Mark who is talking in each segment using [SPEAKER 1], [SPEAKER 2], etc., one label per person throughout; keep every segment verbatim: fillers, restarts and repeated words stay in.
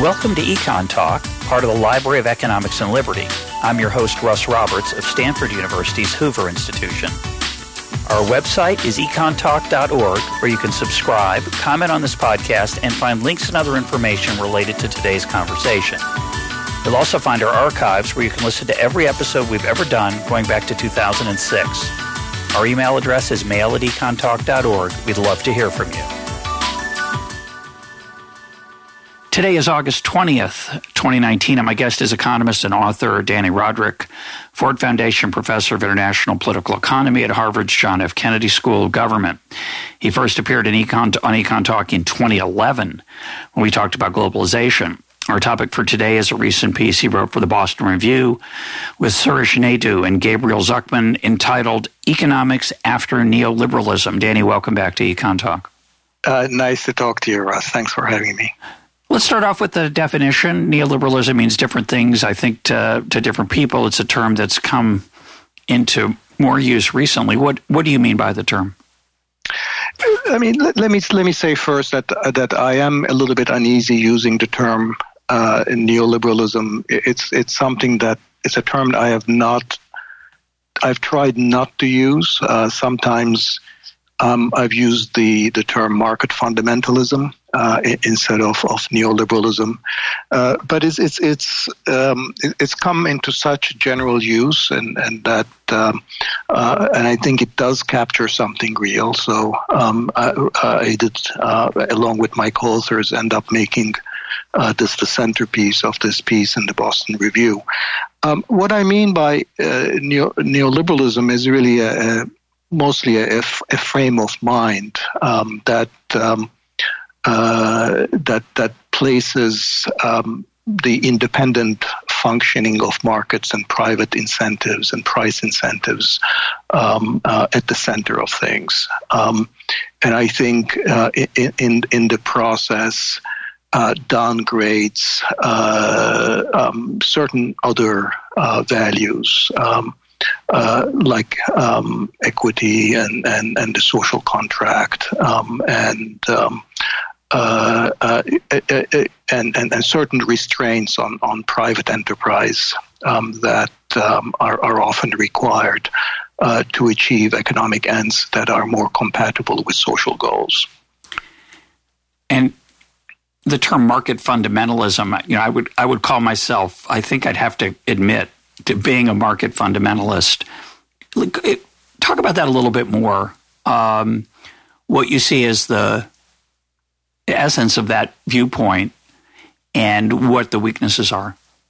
[SPEAKER 1] Welcome to Econ Talk, part of the Library of Economics and Liberty. I'm your host, Russ Roberts of Stanford University's Hoover Institution. Our website is econ talk dot org, where you can subscribe, comment on this podcast, and find links and other information related to today's conversation. You'll also find our archives, where you can listen to every episode we've ever done going back to two thousand six. Our email address is mail at econ talk dot org. We'd love to hear from you. Today is August twentieth, twenty nineteen, and my guest is economist and author Danny Roderick, Ford Foundation Professor of International Political Economy at Harvard's John F. Kennedy School of Government. He first appeared in Econ, on Econ Talk in twenty eleven when we talked about globalization. Our topic for today is a recent piece he wrote for the Boston Review with Suresh Naidu and Gabriel Zucman entitled Economics After Neoliberalism. Danny, welcome back to Econ Talk.
[SPEAKER 2] Uh, nice to talk to you, Russ. Thanks for having me.
[SPEAKER 1] Let's start off with the definition. Neoliberalism means different things, I think, to, to different people. It's a term that's come into more use recently. What what do you mean by the term?
[SPEAKER 2] I mean, let, let me let me say first that uh, that I am a little bit uneasy using the term uh, neoliberalism. It's it's something that it's a term that I have not. I've tried not to use. Uh, sometimes um, I've used the the term market fundamentalism Uh, instead of, of neoliberalism, uh, but it's it's it's um, it's come into such general use, and and that um, uh, and I think it does capture something real. So um, I, I did, uh, along with my co-authors, end up making uh, this the centerpiece of this piece in the Boston Review. Um, what I mean by uh, neo, neoliberalism is really a, a mostly a, a frame of mind um, that. Um, Uh, that that places um, the independent functioning of markets and private incentives and price incentives um, uh, at the center of things, um, and I think uh, in, in in the process uh, downgrades uh, um, certain other uh, values. Um, Uh, like um, equity and, and, and the social contract um, and um, uh, uh, and, and and certain restraints on, on private enterprise um, that um, are, are often required uh, to achieve economic ends that are more compatible with social goals.
[SPEAKER 1] And the term market fundamentalism, you know, I would I would call myself, I think I'd have to admit, to being a market fundamentalist. Talk about that a little bit more. Um, what you see as the essence of that viewpoint and what the weaknesses are.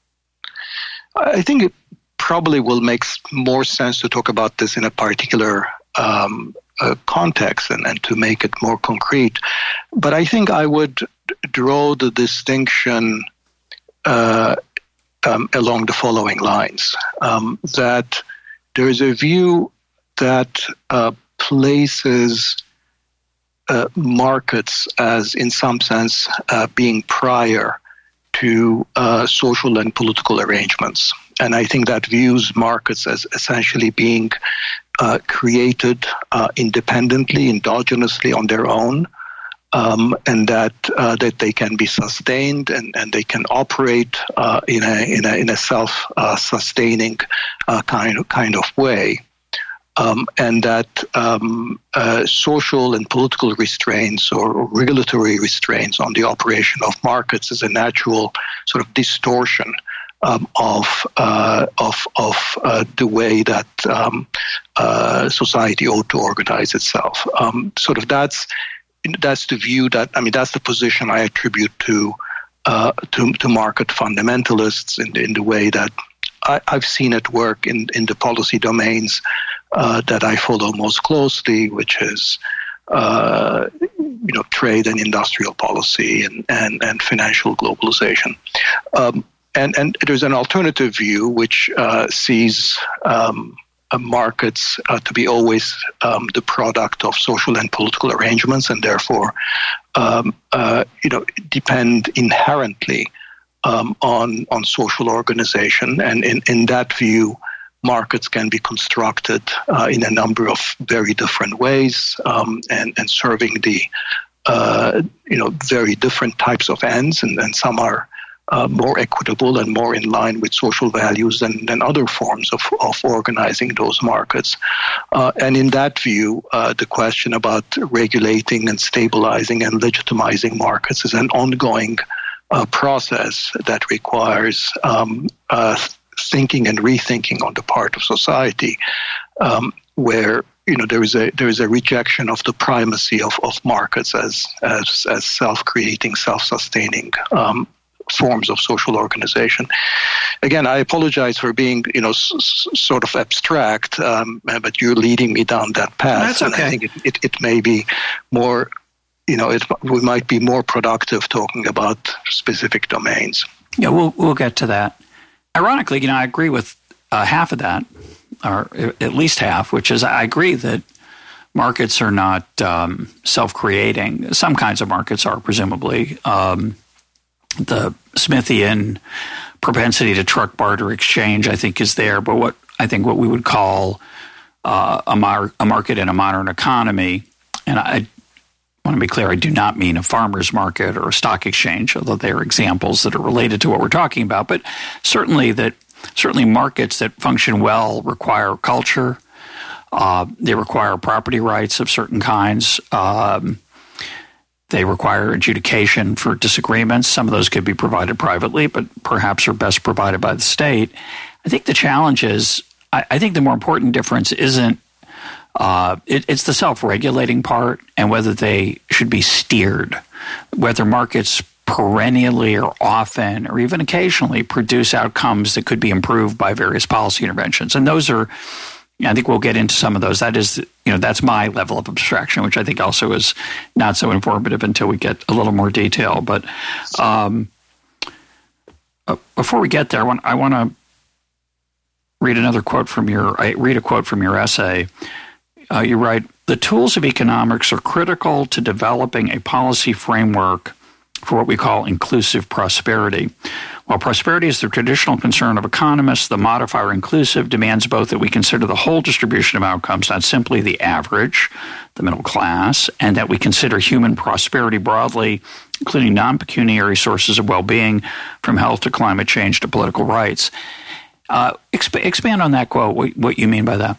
[SPEAKER 2] I think it probably will make more sense to talk about this in a particular um, uh, context and, and to make it more concrete. But I think I would draw the distinction uh, Um, along the following lines, um, that there is a view that uh, places uh, markets as, in some sense, uh, being prior to uh, social and political arrangements. And I think that views markets as essentially being uh, created uh, independently, endogenously on their own, Um, and that uh, that they can be sustained and, and they can operate uh, in a in a in a self uh, sustaining uh, kind of kind of way, um, and that um, uh, social and political restraints or regulatory restraints on the operation of markets is a natural sort of distortion um, of uh, of of uh, the way that um, uh, society ought to organize itself. Um, sort of that's. That's the view that I mean. That's the position I attribute to uh, to, to market fundamentalists in the, in the way that I, I've seen it work in, in the policy domains uh, that I follow most closely, which is uh, you know trade and industrial policy and and, and financial globalization. Um, and and there's an alternative view which uh, sees. Um, Uh, markets uh, to be always um, the product of social and political arrangements, and therefore, um, uh, you know, depend inherently um, on on social organization. And in, in that view, markets can be constructed uh, in a number of very different ways, um, and and serving the uh, you know very different types of ends, and, and some are uh, more equitable and more in line with social values than, than other forms of, of organizing those markets. Uh, and in that view, uh, the question about regulating and stabilizing and legitimizing markets is an ongoing uh, process that requires um, uh, thinking and rethinking on the part of society, um, where you know there is a there is a rejection of the primacy of, of markets as as as self-creating, self-sustaining um, forms of social organization. Again, I apologize for being you know s- s- sort of abstract, um, but you're leading me down that path.
[SPEAKER 1] That's okay.
[SPEAKER 2] And I think it, it, it may be more, you know, it, we might be more productive talking about specific domains.
[SPEAKER 1] Yeah, we'll we'll get to that. Ironically, you know, I agree with uh, half of that, or at least half, which is I agree that markets are not um, self-creating. Some kinds of markets are, presumably. Um, the Smithian propensity to truck barter exchange, I think, is there. But what I think what we would call uh, a, mar- a market in a modern economy, and I want to be clear, I do not mean a farmer's market or a stock exchange, although they are examples that are related to what we're talking about. But certainly that certainly markets that function well require culture. Uh, they require property rights of certain kinds. Um, they require adjudication for disagreements. Some of those could be provided privately, but perhaps are best provided by the state. I think the challenge is, I, I think the more important difference isn't Uh, it, it's the self-regulating part and whether they should be steered, whether markets perennially or often or even occasionally produce outcomes that could be improved by various policy interventions. And those are, I think we'll get into some of those. That is, you know, that's my level of abstraction, which I think also is not so informative until we get a little more detail. But um, uh, before we get there, I want, I want to read another quote from your, I read a quote from your essay. Uh, you write, the tools of economics are critical to developing a policy framework for what we call inclusive prosperity. While prosperity is the traditional concern of economists, the modifier inclusive demands both that we consider the whole distribution of outcomes, not simply the average, the middle class, and that we consider human prosperity broadly, including non-pecuniary sources of well-being, from health to climate change to political rights. Uh, exp- expand on that quote, what, what you mean by that.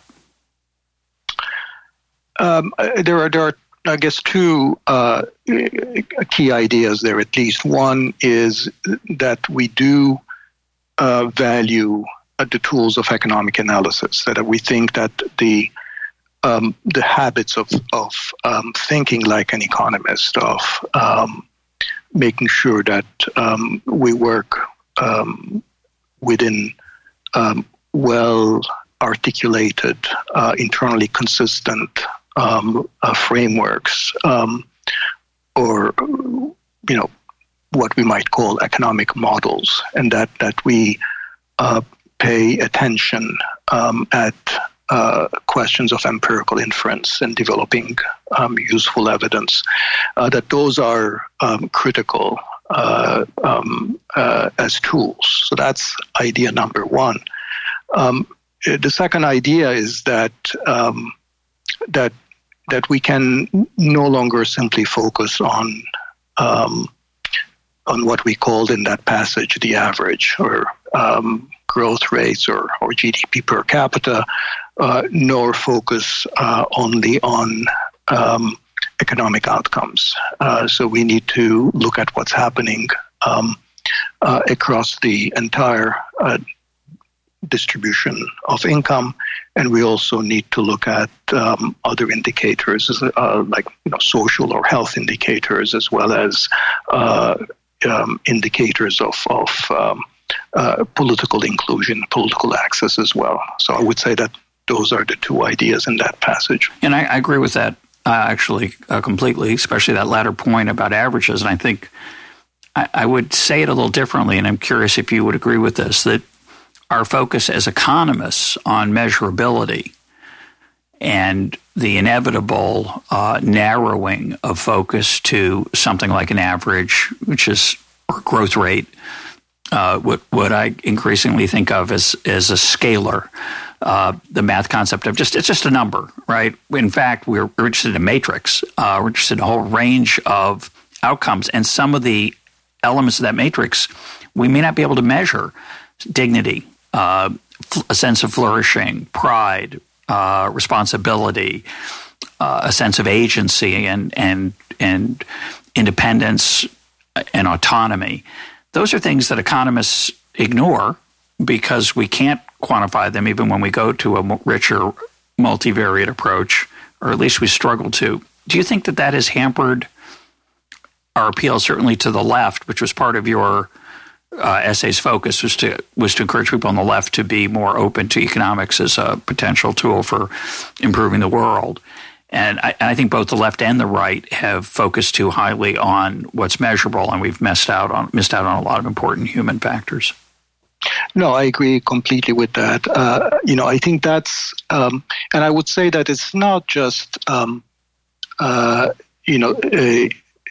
[SPEAKER 2] Um, there are, there are, I guess, two uh, key ideas there, at least. One is that we do uh, value uh, the tools of economic analysis, that we think that the um, the habits of, of um, thinking like an economist, of um, making sure that um, we work um, within um, well-articulated, uh, internally consistent Um, uh, frameworks, um, or you know what we might call economic models, and that that we uh, pay attention um, at uh, questions of empirical inference and developing um, useful evidence. Uh, that those are um, critical uh, um, uh, as tools. So that's idea number one. Um, the second idea is that um, that that we can no longer simply focus on um, on what we called in that passage the average, or um, growth rates, or, or G D P per capita, uh, nor focus uh, only on um, economic outcomes. Uh, so we need to look at what's happening um, uh, across the entire uh, distribution of income. And we also need to look at um, other indicators, uh, like you know, social or health indicators, as well as uh, um, indicators of, of um, uh, political inclusion, political access as well. So I would say that those are the two ideas in that passage.
[SPEAKER 1] And I, I agree with that, uh, actually, uh, completely, especially that latter point about averages. And I think I, I would say it a little differently, and I'm curious if you would agree with this, that our focus as economists on measurability and the inevitable uh, narrowing of focus to something like an average, which is or growth rate, uh, what what I increasingly think of as as a scalar, uh, the math concept of just it's just a number, right? In fact, we're, we're interested in a matrix. Uh, we're interested in a whole range of outcomes, and some of the elements of that matrix we may not be able to measure dignity, uh, a sense of flourishing, pride, uh, responsibility, uh, a sense of agency and and and independence and autonomy. Those are things that economists ignore because we can't quantify them even when we go to a richer multivariate approach, or at least we struggle to. Do you think that that has hampered our appeal, certainly to the left, which was part of your uh, essay's focus, was to was to encourage people on the left to be more open to economics as a potential tool for improving the world? And I, and I think both the left and the right have focused too highly on what's measurable, and we've missed out on missed out on a lot of important human factors.
[SPEAKER 2] No, I agree completely with that. Uh, you know, I think that's, um, and I would say that it's not just, um, uh, you know, a,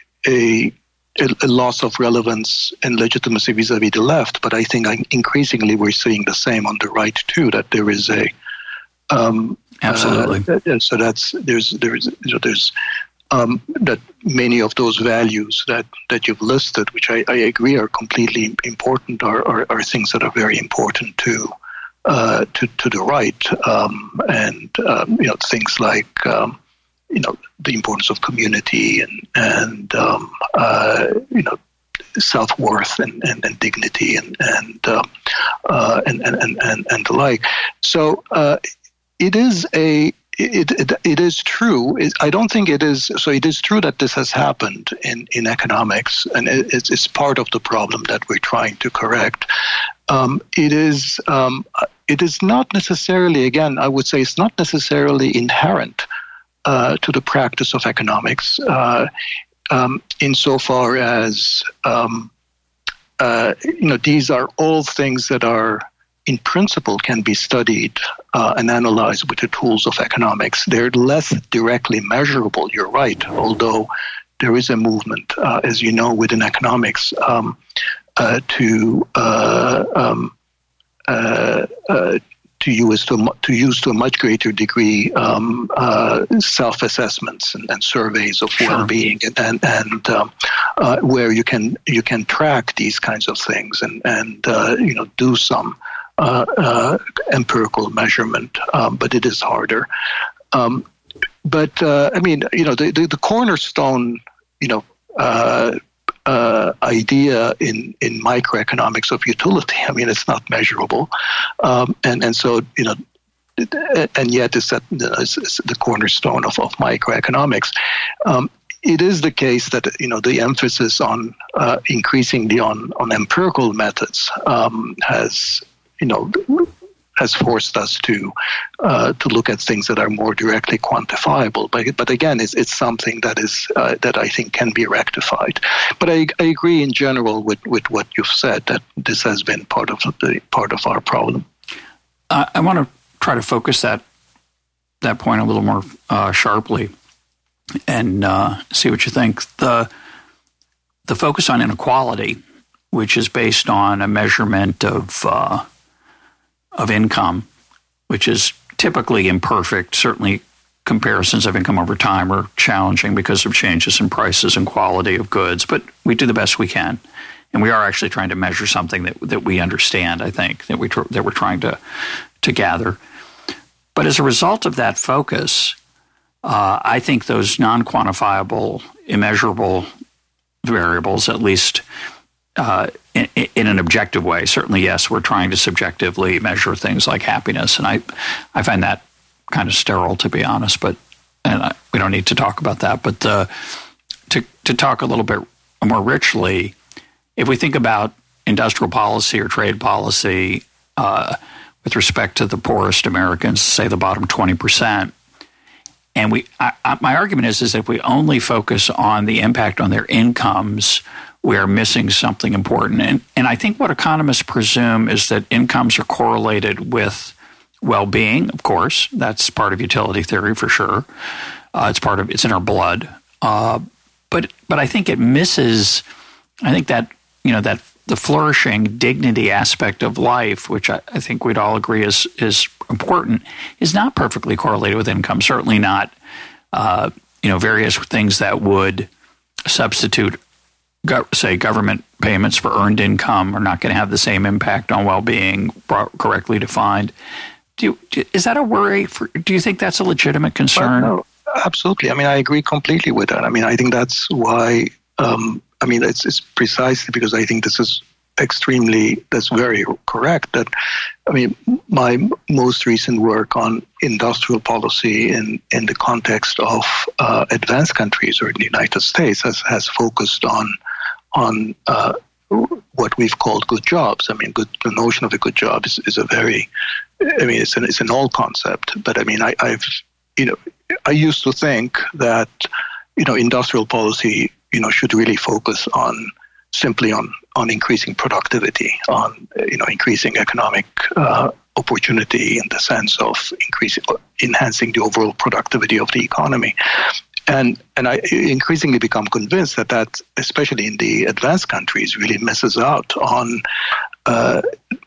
[SPEAKER 2] a a loss of relevance and legitimacy vis-a-vis the left, but I think increasingly we're seeing the same on the right too. That there is a um,
[SPEAKER 1] absolutely.
[SPEAKER 2] Uh, so that's there's there's you know, there's. Um, that many of those values that, that you've listed, which I, I agree are completely important, are, are, are things that are very important to uh, to, to the right, um, and um, you know things like um, you know the importance of community and and um, uh, you know self-worth and, and, and dignity and and, uh, uh, and and and and and the like. So uh, it is a It, it it is true. It, I don't think it is. So it is true that this has happened in, in economics, and it, it's, it's part of the problem that we're trying to correct. Um, it is um, it is not necessarily. Again, I would say it's not necessarily inherent uh, to the practice of economics, uh, um, insofar as um, uh, you know these are all things that are, in principle, can be studied uh, and analyzed with the tools of economics. They're less directly measurable, you're right, although there is a movement, uh, as you know, within economics um, uh, to uh, um, uh, uh, to use to, to use to a much greater degree um, uh, self-assessments and, and surveys of
[SPEAKER 1] Sure.
[SPEAKER 2] well-being, and and, and um, uh, where you can you can track these kinds of things and and uh, you know do some Uh, uh, empirical measurement, um, but it is harder. Um, but uh, I mean, you know, the, the, the cornerstone, you know, uh, uh, idea in, in microeconomics of utility. I mean, it's not measurable, um, and and so you know, and yet it's, at, it's, it's the cornerstone of, of microeconomics. Um, It is the case that you know the emphasis on uh, increasingly on on empirical methods um, has. you know, has forced us to uh, to look at things that are more directly quantifiable. But but again, it's it's something that is uh, that I think can be rectified. But I, I agree in general with, with what you've said, that this has been part of the part of our problem.
[SPEAKER 1] Uh, I want to try to focus that that point a little more uh, sharply and uh, see what you think. The the focus on inequality, which is based on a measurement of uh, of income, which is typically imperfect. Certainly comparisons of income over time are challenging because of changes in prices and quality of goods, but we do the best we can. And we are actually trying to measure something that that we understand, I think, that, we tr- that we're trying to, to gather. But as a result of that focus, uh, I think those non-quantifiable, immeasurable variables, at least Uh, in, in an objective way. Certainly, yes, we're trying to subjectively measure things like happiness, and I, I find that kind of sterile, to be honest. But and I, we don't need to talk about that. But uh, to to talk a little bit more richly, if we think about industrial policy or trade policy uh, with respect to the poorest Americans, say the bottom twenty percent, and we, I, I, my argument is is if we only focus on the impact on their incomes, we are missing something important. And, and I think what economists presume is that incomes are correlated with well-being, of course. That's part of utility theory for sure. Uh, it's part of, it's in our blood. Uh, but but I think it misses, I think that, you know, that the flourishing dignity aspect of life, which I, I think we'd all agree is, is important, is not perfectly correlated with income. Certainly not, uh, you know, various things that would substitute go, say, government payments for earned income are not going to have the same impact on well-being correctly defined. Do you, do, is that a worry? For, do you think that's a legitimate concern?
[SPEAKER 2] Well, no, absolutely. I mean, I agree completely with that. I mean, I think that's why, um, I mean, it's, it's precisely because I think this is extremely, that's very correct. That, I mean, my most recent work on industrial policy in, in the context of uh, advanced countries or in the United States has, has focused on, on uh, what we've called good jobs. I mean, good, the notion of a good job is, is a very, I mean, it's an, it's an old concept, but I mean, I, I've, you know, I used to think that, you know, industrial policy, you know, should really focus on simply on, on increasing productivity, on, you know, increasing economic uh, opportunity in the sense of increasing, enhancing the overall productivity of the economy. And and I increasingly become convinced that that, especially in the advanced countries, really misses out on uh,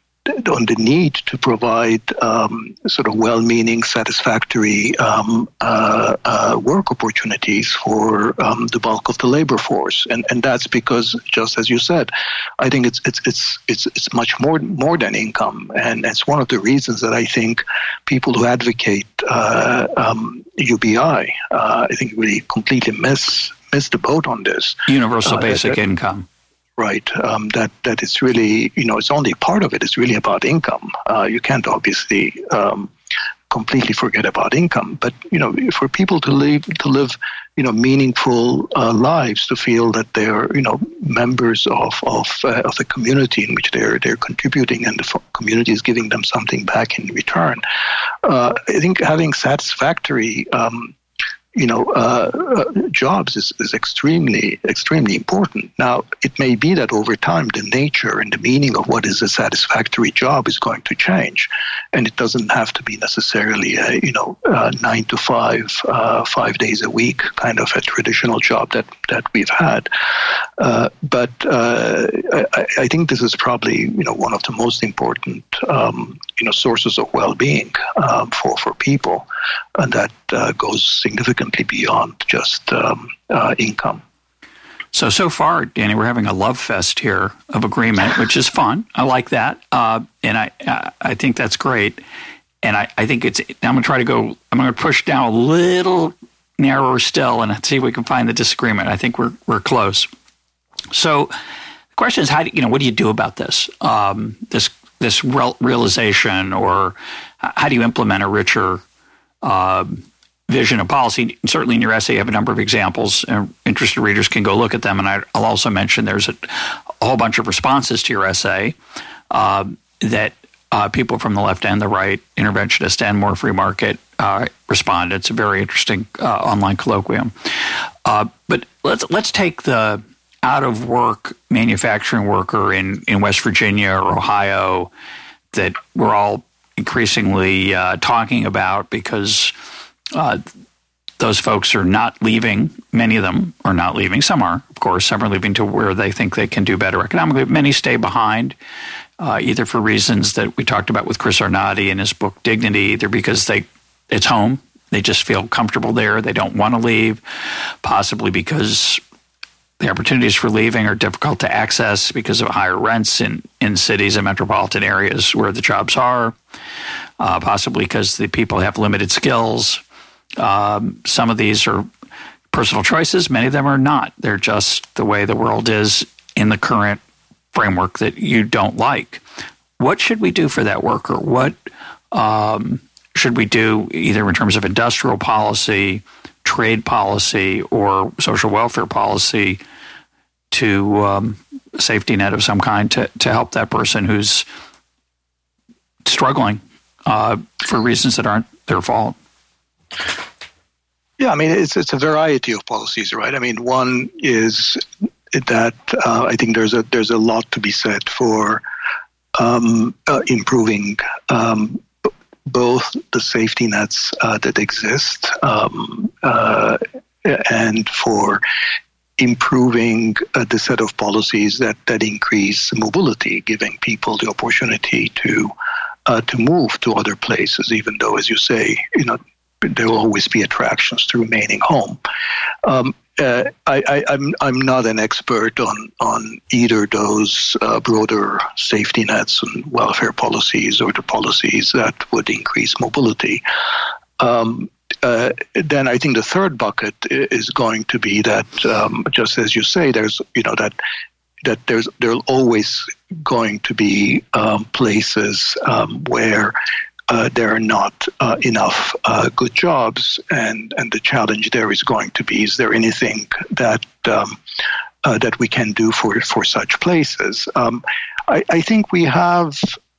[SPEAKER 2] on the need to provide um, sort of well-meaning, satisfactory um, uh, uh, work opportunities for um, the bulk of the labor force, and and that's because, just as you said, I think it's it's it's it's it's much more more than income, and it's one of the reasons that I think people who advocate uh, um, U B I, uh, I think, really completely miss miss the boat on this.
[SPEAKER 1] Universal
[SPEAKER 2] uh,
[SPEAKER 1] basic
[SPEAKER 2] that,
[SPEAKER 1] income.
[SPEAKER 2] Right, um, that that it's really, you know, it's only part of it. It's really about income. Uh, you can't obviously um, completely forget about income, but you know, for people to live to live, you know, meaningful uh, lives, to feel that they're, you know, members of of uh, of the community in which they're they're contributing, and the community is giving them something back in return. Uh, I think having satisfactory Um, you know, uh, uh, jobs is, is extremely, extremely important. Now, it may be that over time, the nature and the meaning of what is a satisfactory job is going to change. And it doesn't have to be necessarily a, you know, uh, nine to five, uh, five days a week kind of a traditional job that, that we've had. Uh, but uh, I, I think this is probably, you know, one of the most important, um, you know, sources of well-being um, for, for people. And that uh, goes significantly beyond just um, uh, income.
[SPEAKER 1] So, so far, Danny, we're having a love fest here of agreement, which is fun. I like that. Uh, and I I think that's great. And I, I think it's, I'm going to try to go, I'm going to push down a little narrower still and see if we can find the disagreement. I think we're we're close. So the question is, how do you know, what do you do about this? Um, this this real, realization, or how do you implement a richer uh, vision of policy? And certainly in your essay, you have a number of examples, and interested readers can go look at them. And I, I'll also mention there's a, a whole bunch of responses to your essay uh, that uh, people from the left and the right, interventionist and more free market, uh, respond. It's a very interesting uh, online colloquium. Uh, but let's let's take the out of work manufacturing worker in, in West Virginia or Ohio that we're all increasingly uh, talking about, because uh, those folks are not leaving. Many of them are not leaving. Some are, of course. Some are leaving to where they think they can do better economically. Many stay behind, uh, either for reasons that we talked about with Chris Arnade in his book Dignity, either because they it's home, they just feel comfortable there, they don't want to leave, possibly because the opportunities for leaving are difficult to access because of higher rents in, in cities and metropolitan areas where the jobs are, uh, possibly because the people have limited skills. Um, some of these are personal choices. Many of them are not. They're just the way the world is in the current framework that you don't like. What should we do for that worker? What um, should we do either in terms of industrial policy, trade policy, or social welfare policy to um, a safety net of some kind to, to help that person who's struggling uh, for reasons that aren't their fault?
[SPEAKER 2] Yeah, I mean, it's it's a variety of policies, right? I mean, one is that uh, I think there's a there's a lot to be said for um, uh, improving um, b- both the safety nets uh, that exist um, uh, and for improving uh, the set of policies that, that increase mobility, giving people the opportunity to uh, to move to other places, even though, as you say, you know, there will always be attractions to remaining home. Um, uh, I, I, I'm I'm not an expert on on either those uh, broader safety nets and welfare policies or the policies that would increase mobility. Um, uh, then I think the third bucket is going to be that, um, just as you say, there's you know that that there's there's always going to be um, places um, where Uh, there are not uh, enough uh, good jobs, and, and the challenge there is going to be: is there anything that um, uh, that we can do for for such places? Um, I, I think we have,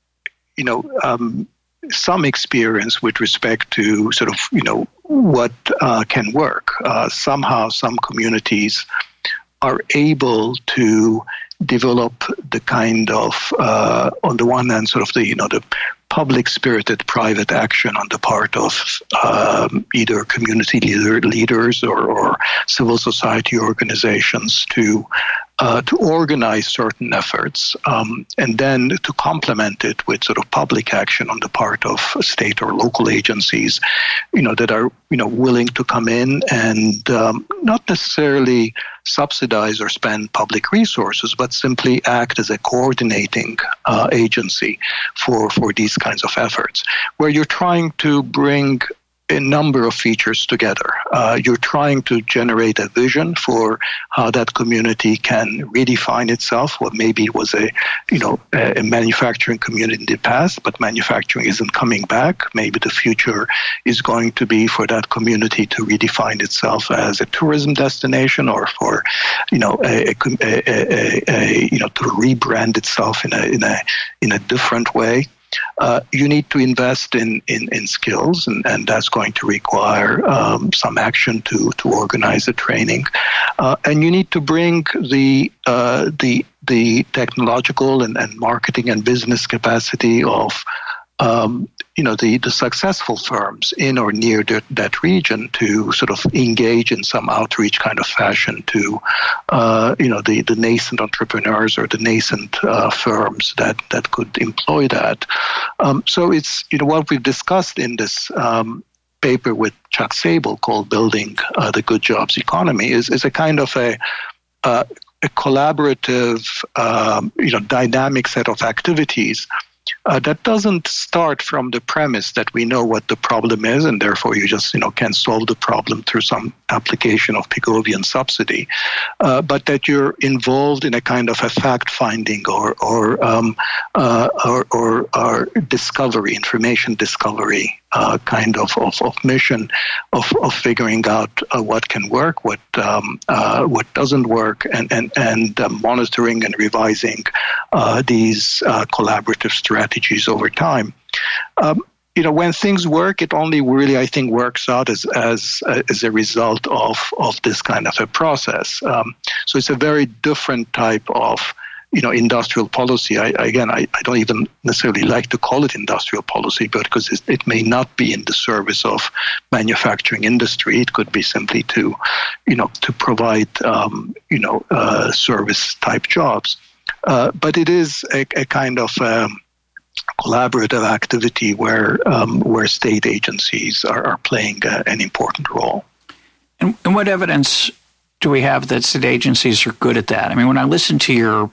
[SPEAKER 2] you know, um, some experience with respect to sort of, you know, what uh, can work. Uh, somehow, some communities are able to develop the kind of, uh, on the one hand, sort of the, you know, the public-spirited private action on the part of um, either community leader, leaders or, or civil society organizations to uh, to organize certain efforts, um, and then to complement it with sort of public action on the part of state or local agencies, you know, that are, you know, willing to come in and um, not necessarily subsidize or spend public resources, but simply act as a coordinating uh, agency for, for these kinds of efforts, where you're trying to bring a number of features together. Uh, you're trying to generate a vision for how that community can redefine itself. What maybe was a, you know, a, a manufacturing community in the past, but manufacturing isn't coming back. Maybe the future is going to be for that community to redefine itself as a tourism destination, or for, you know, a, a, a, a you know, to rebrand itself in a in a in a different way. Uh, you need to invest in, in, in skills, and, and that's going to require um, some action to, to organize the training. Uh, and you need to bring the uh, the the technological and, and marketing and business capacity of um, you know the, the successful firms in or near the, that region to sort of engage in some outreach kind of fashion to uh, you know the, the nascent entrepreneurs or the nascent uh, firms that, that could employ that. Um, so it's you know what we've discussed in this um, paper with Chuck Sable called "Building uh, the Good Jobs Economy" is is a kind of a uh, a collaborative um, you know dynamic set of activities. Uh, that doesn't start from the premise that we know what the problem is, and therefore you just, you know, can solve the problem through some application of Pigovian subsidy, uh, but that you're involved in a kind of a fact-finding or or um, uh, or, or, or discovery, information discovery uh, kind of, of, of mission of, of figuring out uh, what can work, what um, uh, what doesn't work, and and and uh, monitoring and revising uh, these uh, collaborative strategies over time. Um, you know, when things work, it only really, I think, works out as as as a result of of this kind of a process. Um, so it's a very different type of, you know, industrial policy. I, again, I, I don't even necessarily like to call it industrial policy, but because it, it may not be in the service of manufacturing industry. It could be simply to, you know, to provide, um, you know, uh, service type jobs. Uh, but it is a, a kind of um, collaborative activity where um, where state agencies are, are playing uh, an important role.
[SPEAKER 1] And, and what evidence do we have that state agencies are good at that? I mean, when I listen to your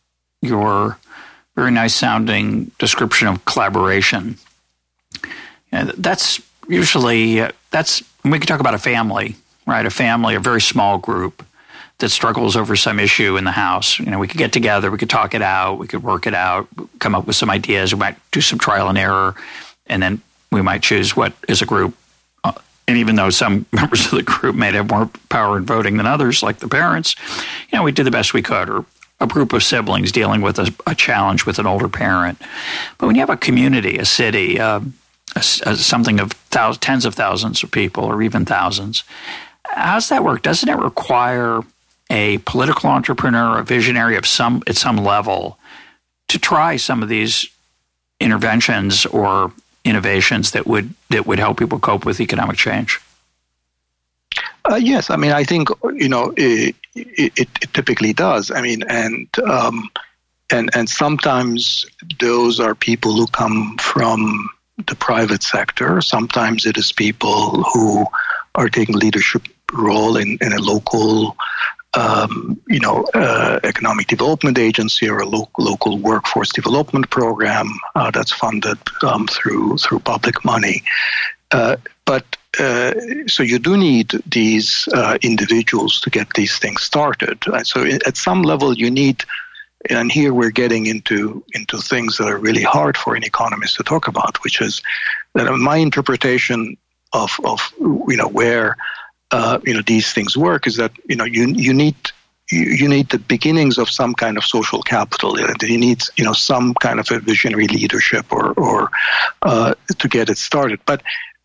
[SPEAKER 1] your very nice sounding description of collaboration, you know, that's usually uh, that's we could talk about a family, right? A family, a very small group that struggles over some issue in the house. You know, we could get together, we could talk it out, we could work it out, come up with some ideas, we might do some trial and error, and then we might choose what is a group. Uh, and even though some members of the group may have more power in voting than others, like the parents, you know, we did the best we could, or a group of siblings dealing with a, a challenge with an older parent. But when you have a community, a city, uh, a, a, something of thousands, tens of thousands of people, or even thousands, how's that work? Doesn't it require a political entrepreneur, a visionary of some at some level, to try some of these interventions or innovations that would that would help people cope with economic change?
[SPEAKER 2] Uh, yes, I mean, I think, you know, it, it, it typically does. I mean, and um, and and sometimes those are people who come from the private sector. Sometimes it is people who are taking leadership role in, in a local, um, you know, uh, economic development agency or a lo- local workforce development program uh, that's funded um, through through public money. Uh, but uh, so you do need these uh, individuals to get these things started. And so at some level you need. And here we're getting into into things that are really hard for an economist to talk about, which is that my interpretation of of you know where uh, you know these things work is that you know you you need you, you need the beginnings of some kind of social capital. You need you know some kind of a visionary leadership or or uh, to get it started. But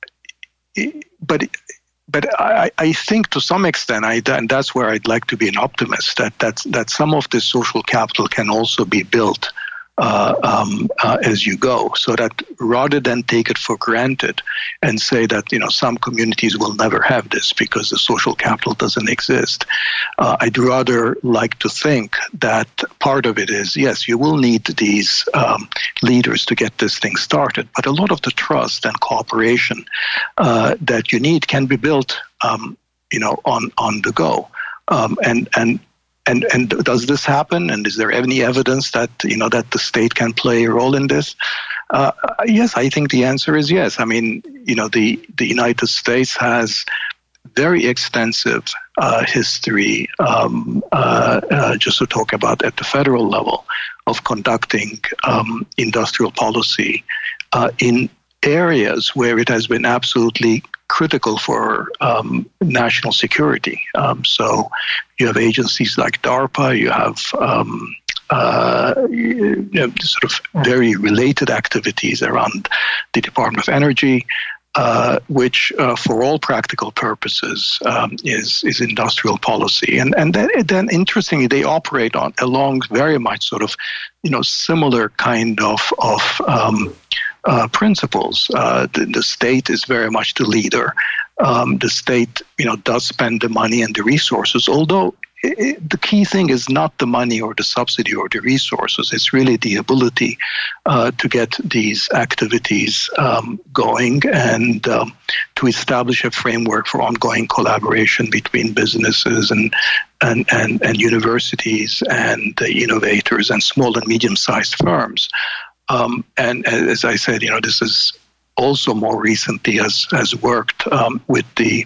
[SPEAKER 2] but. But I, I think to some extent, I, and that's where I'd like to be an optimist, that that, that some of this social capital can also be built uh, um, uh, as you go, so that rather than take it for granted and say that you know some communities will never have this because the social capital doesn't exist, uh, I'd rather like to think that part of it is, yes, you will need these um, leaders to get this thing started, but a lot of the trust and cooperation uh, that you need can be built, um, you know, on on the go, um, and and. And and does this happen? And is there any evidence that you know that the state can play a role in this? Uh, yes, I think the answer is yes. I mean, you know, the, the United States has very extensive uh, history, um, uh, uh, just to talk about at the federal level, of conducting um, industrial policy uh, in areas where it has been absolutely critical for um, national security. Um, so you have agencies like DARPA, you have um, uh, you know, sort of very related activities around the Department of Energy, uh, which uh, for all practical purposes um, is is industrial policy. And and then, then interestingly, they operate on along very much sort of, you know, similar kind of, of um, Uh, principles. Uh, the, the state is very much the leader. Um, the state, you know, does spend the money and the resources, although it, it, the key thing is not the money or the subsidy or the resources. It's really the ability uh, to get these activities um, going and um, to establish a framework for ongoing collaboration between businesses and and, and, and universities and uh, innovators and small and medium-sized firms. Um, and as I said, you know, this is also more recently has has worked um, with the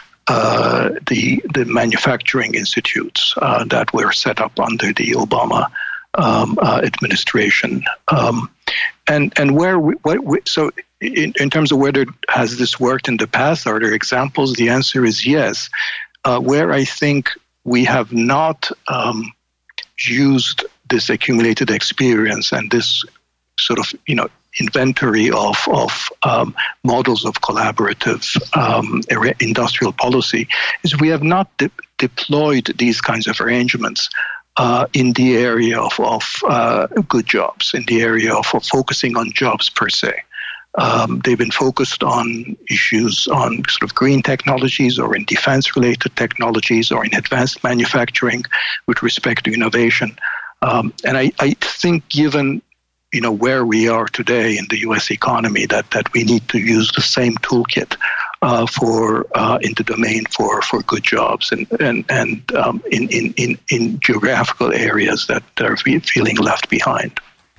[SPEAKER 2] uh, the the manufacturing institutes uh, that were set up under the Obama um, uh, administration. Um, and and where we, what we, so in, in terms of whether has this worked in the past, are there examples? The answer is yes. Uh, where I think we have not um, used this accumulated experience and this sort of, you know, inventory of of um, models of collaborative um, industrial policy is we have not de- deployed these kinds of arrangements uh, in the area of, of uh, good jobs, in the area of, of focusing on jobs per se. Um, they've been focused on issues on sort of green technologies or in defense-related technologies or in advanced manufacturing with respect to innovation. Um, and I, I think given you know, where we are today in the U S economy, that, that we need to use the same toolkit uh, for uh, in the domain for, for good jobs and and and um, in, in, in, in geographical areas that are feeling left behind.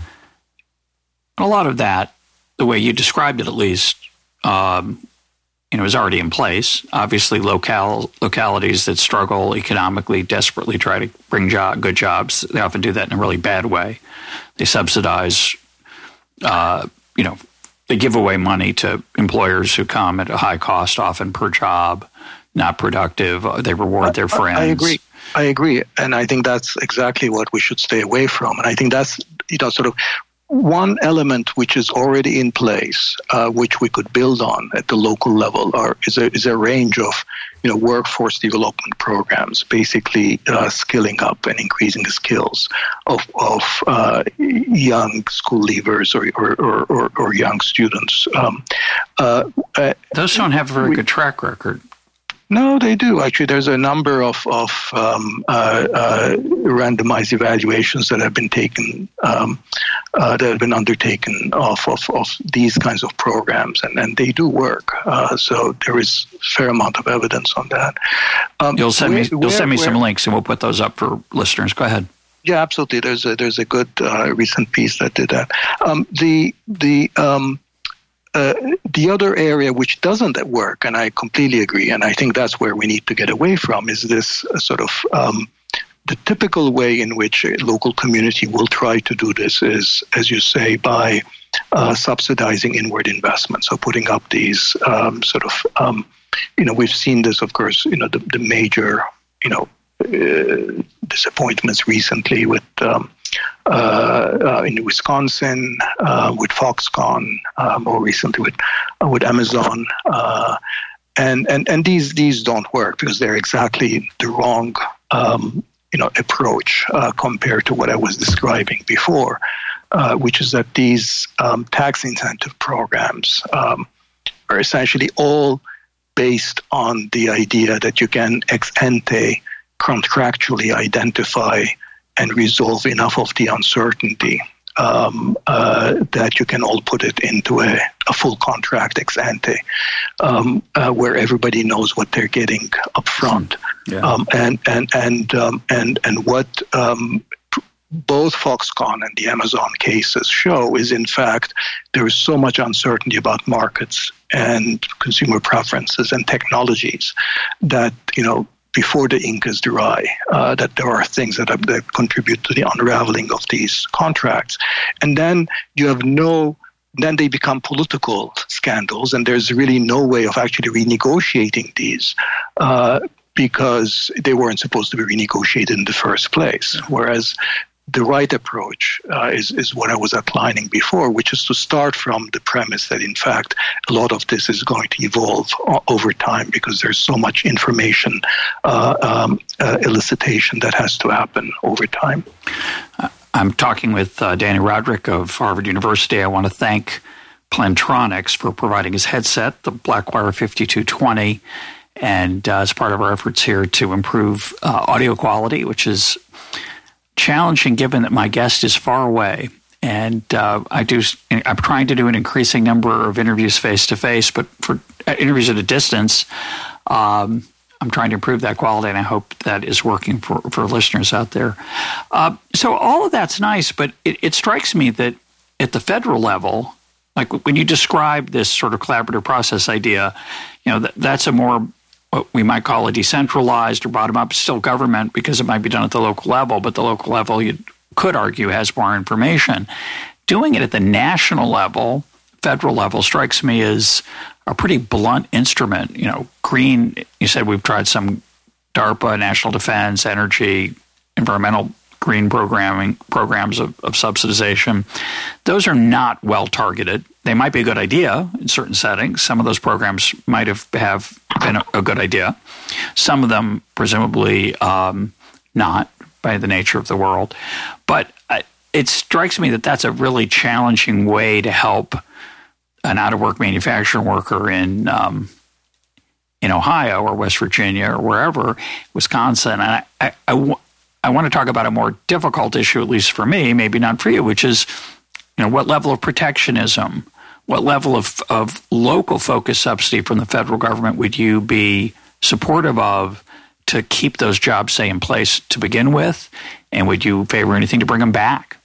[SPEAKER 1] A lot of that, the way you described it, at least, um, you know, is already in place. Obviously, locale localities that struggle economically desperately try to bring job, good jobs. They often do that in a really bad way. They subsidize, uh, you know, they give away money to employers who come at a high cost, often per job, not productive. They reward their friends.
[SPEAKER 2] I agree. I agree. And I think that's exactly what we should stay away from. And I think that's, you know, sort of one element which is already in place, uh, which we could build on at the local level, are, is, a, is a range of, you know, workforce development programs, basically uh, skilling up and increasing the skills of, of uh, young school leavers or or, or, or, or young students. Um, uh,
[SPEAKER 1] Those don't have a very we, good track record.
[SPEAKER 2] No, they do. Actually, there's a number of, of um, uh, uh, randomized evaluations that have been taken, um, uh, that have been undertaken of, of, of these kinds of programs, and, and they do work. Uh, so there is a fair amount of evidence on that. Um,
[SPEAKER 1] you'll send
[SPEAKER 2] where,
[SPEAKER 1] me, you'll
[SPEAKER 2] where,
[SPEAKER 1] send me
[SPEAKER 2] where,
[SPEAKER 1] some links, and we'll put those up for listeners. Go ahead.
[SPEAKER 2] Yeah, absolutely. There's a there's a good uh, recent piece that did that. Um, the the um, Uh, the other area which doesn't work, and I completely agree, and I think that's where we need to get away from, is this uh, sort of um, the typical way in which a local community will try to do this is, as you say, by uh, subsidizing inward investment. So putting up these um, sort of, um, you know, we've seen this, of course, you know, the, the major, you know, uh, disappointments recently with um, Uh, uh, in Wisconsin, uh, with Foxconn, uh, more recently with uh, with Amazon, uh, and and and these these don't work because they're exactly the wrong um, you know approach uh, compared to what I was describing before, uh, which is that these um, tax incentive programs um, are essentially all based on the idea that you can ex ante contractually identify and resolve enough of the uncertainty um, uh, that you can all put it into a, a full contract ex ante, um, uh, where everybody knows what they're getting up front. Yeah. Um, and and and um, and and what um, both Foxconn and the Amazon cases show is, in fact, there is so much uncertainty about markets and consumer preferences and technologies that, you know, before the ink is dry, uh, that there are things that, are, that contribute to the unraveling of these contracts. And then you have no, then they become political scandals, and there's really no way of actually renegotiating these uh, because they weren't supposed to be renegotiated in the first place. Whereas the right approach uh, is, is what I was outlining before, which is to start from the premise that, in fact, a lot of this is going to evolve o- over time because there's so much information uh, um, uh, elicitation that has to happen over time.
[SPEAKER 1] Uh, I'm talking with uh, Danny Roderick of Harvard University. I want to thank Plantronics for providing his headset, the Blackwire fifty-two twenty, and uh, as part of our efforts here to improve uh, audio quality, which is challenging given that my guest is far away, and uh, I do. I'm trying to do an increasing number of interviews face to face, but for interviews at a distance, um, I'm trying to improve that quality, and I hope that is working for for listeners out there. Uh, so all of that's nice, but it, it strikes me that at the federal level, like when you describe this sort of collaborative process idea, you know that, that's a more what we might call a decentralized or bottom-up, still government because it might be done at the local level, but the local level, you could argue, has more information. Doing it at the national level, federal level, strikes me as a pretty blunt instrument. You know, green, you said we've tried some DARPA, national defense, energy, environmental green programming programs of, of subsidization. Those are not well targeted. They might be a good idea in certain settings. Some of those programs might have, have been a, a good idea. Some of them, presumably, um, not by the nature of the world. But uh, it strikes me that that's a really challenging way to help an out-of-work manufacturing worker in um, in Ohio or West Virginia or wherever, Wisconsin. And I, I, I, w- I want to talk about a more difficult issue, at least for me, maybe not for you, which is, you know, what level of protectionism, what level of, of local focus subsidy from the federal government would you be supportive of to keep those jobs, say, in place to begin with? And would you favor anything to bring them back?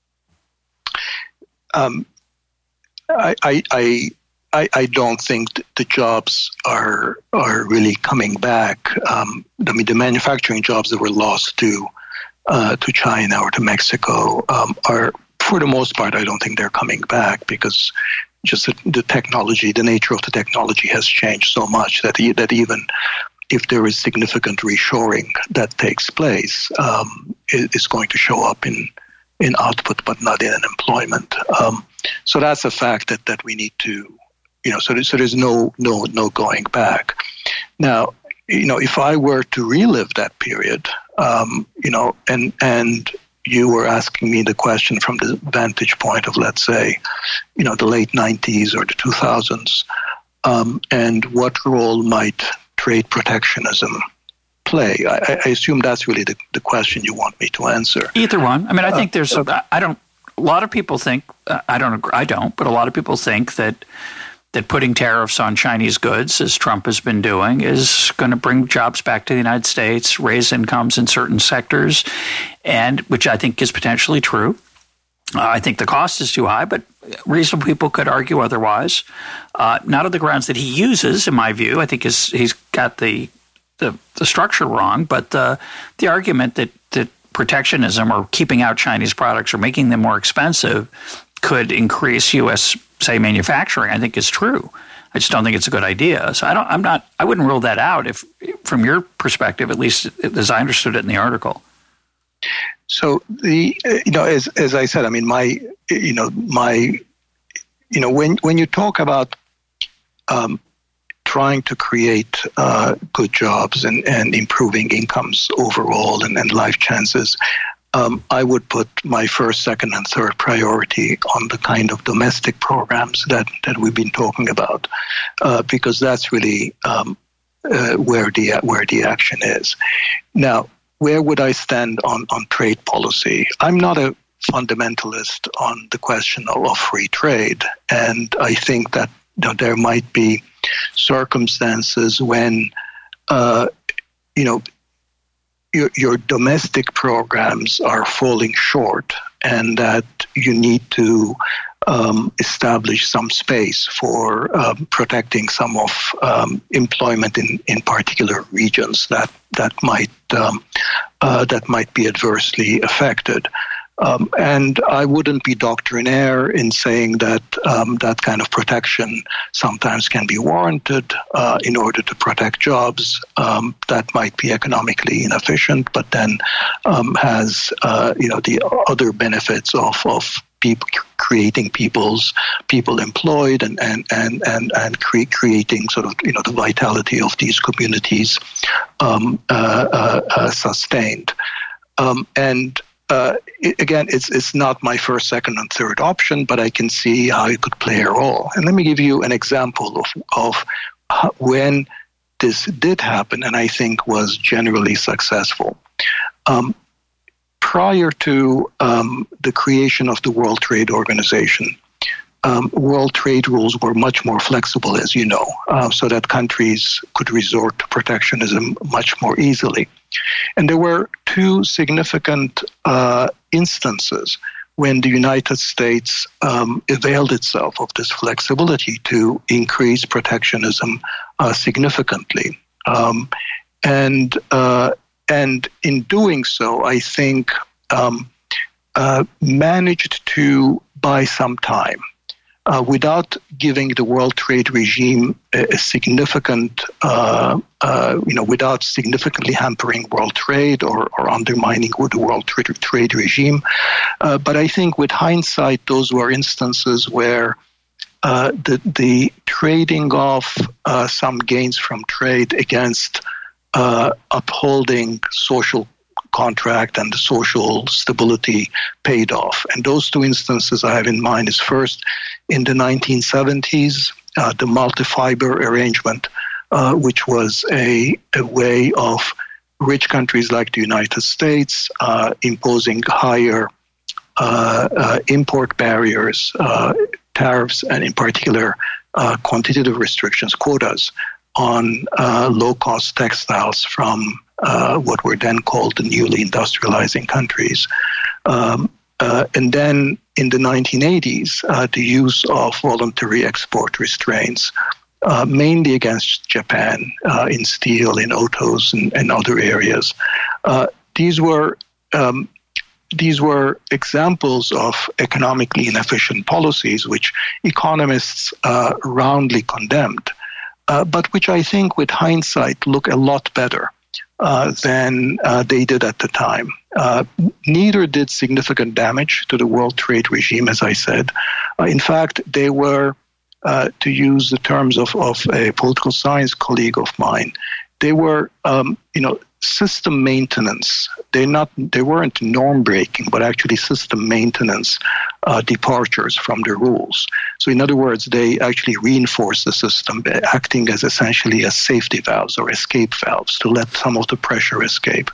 [SPEAKER 2] Um, I, I, I, I don't think the jobs are are really coming back. Um, I mean, the manufacturing jobs that were lost to uh, to China or to Mexico um, are, for the most part, I don't think they're coming back because just the, the technology, the nature of the technology has changed so much that e- that even if there is significant reshoring that takes place, um, it, it's going to show up in in output, but not in employment. Um, so that's a fact that, that we need to, you know, so, there, so there's no, no, no going back. Now, you know, if I were to relive that period, um, you know, and, and you were asking me the question from the vantage point of, let's say, you know, the late nineties or the two thousands, um, and what role might trade protectionism play? I, I assume that's really the, the question you want me to answer.
[SPEAKER 1] Either one. I mean, I think there's, uh, I don't, a lot of people think, uh, I don't agree, I don't, but a lot of people think that that putting tariffs on Chinese goods, as Trump has been doing, is going to bring jobs back to the United States, raise incomes in certain sectors, and which I think is potentially true. Uh, I think the cost is too high, but reasonable people could argue otherwise. Uh, not on the grounds that he uses, in my view. I think his, he's got the, the the structure wrong, but uh, the argument that, that protectionism or keeping out Chinese products or making them more expensive could increase U S, say, manufacturing, I think is true. I just don't think it's a good idea. So I don't. I'm not. I wouldn't rule that out if, from your perspective, at least as I understood it in the article.
[SPEAKER 2] So the you know as as I said, I mean my you know my you know when when you talk about um, trying to create uh, good jobs and, and improving incomes overall and, and life chances, um, I would put my first, second, and third priority on the kind of domestic programs that, that we've been talking about, uh, because that's really um, uh, where the where the action is. Now, where would I stand on, on trade policy? I'm not a fundamentalist on the question of, of free trade, and I think that you know, there might be circumstances when, uh, you know, your, your domestic programs are falling short, and that you need to um, establish some space for um, protecting some of um, employment in, in particular regions that that might um, uh, that might be adversely affected. Um, and I wouldn't be doctrinaire in saying that um, that kind of protection sometimes can be warranted uh, in order to protect jobs. Um, that might be economically inefficient, but then um, has uh, you know the other benefits of of people creating people's people employed and and and and, and cre- creating sort of you know the vitality of these communities um, uh, uh, uh, sustained um, and. Uh, it, again, it's it's not my first, second, and third option, but I can see how it could play a role. And let me give you an example of of how, when this did happen, and I think was generally successful. Um, prior to um, the creation of the World Trade Organization, um, world trade rules were much more flexible, as you know, uh, so that countries could resort to protectionism much more easily. And there were two significant uh, instances when the United States um, availed itself of this flexibility to increase protectionism uh, significantly. Um, and uh, and in doing so, I think um, uh, managed to buy some time. Uh, without giving the world trade regime a, a significant, uh, uh, you know, without significantly hampering world trade or, or undermining the world trade, trade regime. Uh, but I think with hindsight, those were instances where uh, the, the trading off uh, some gains from trade against uh, upholding social contract and the social stability paid off. And those two instances I have in mind is first in the nineteen seventies, uh, the multi-fiber arrangement, uh, which was a, a way of rich countries like the United States uh, imposing higher uh, uh, import barriers, uh, tariffs, and in particular uh, quantitative restrictions, quotas, on uh, low-cost textiles from Uh, what were then called the newly industrializing countries. Um, uh, and then in the nineteen eighties, uh, the use of voluntary export restraints, uh, mainly against Japan, uh, in steel, in autos, and, and other areas. Uh, these were um, these were examples of economically inefficient policies, which economists uh, roundly condemned, uh, but which I think, with hindsight, look a lot better Uh, than uh, they did at the time. Uh, neither did significant damage to the world trade regime, as I said. Uh, in fact, they were, uh, to use the terms of, of a political science colleague of mine, they were, um, you know, system maintenance. They're not, they weren't norm breaking, but actually system maintenance uh, departures from the rules. So in other words, they actually reinforce the system, acting as essentially as safety valves or escape valves to let some of the pressure escape.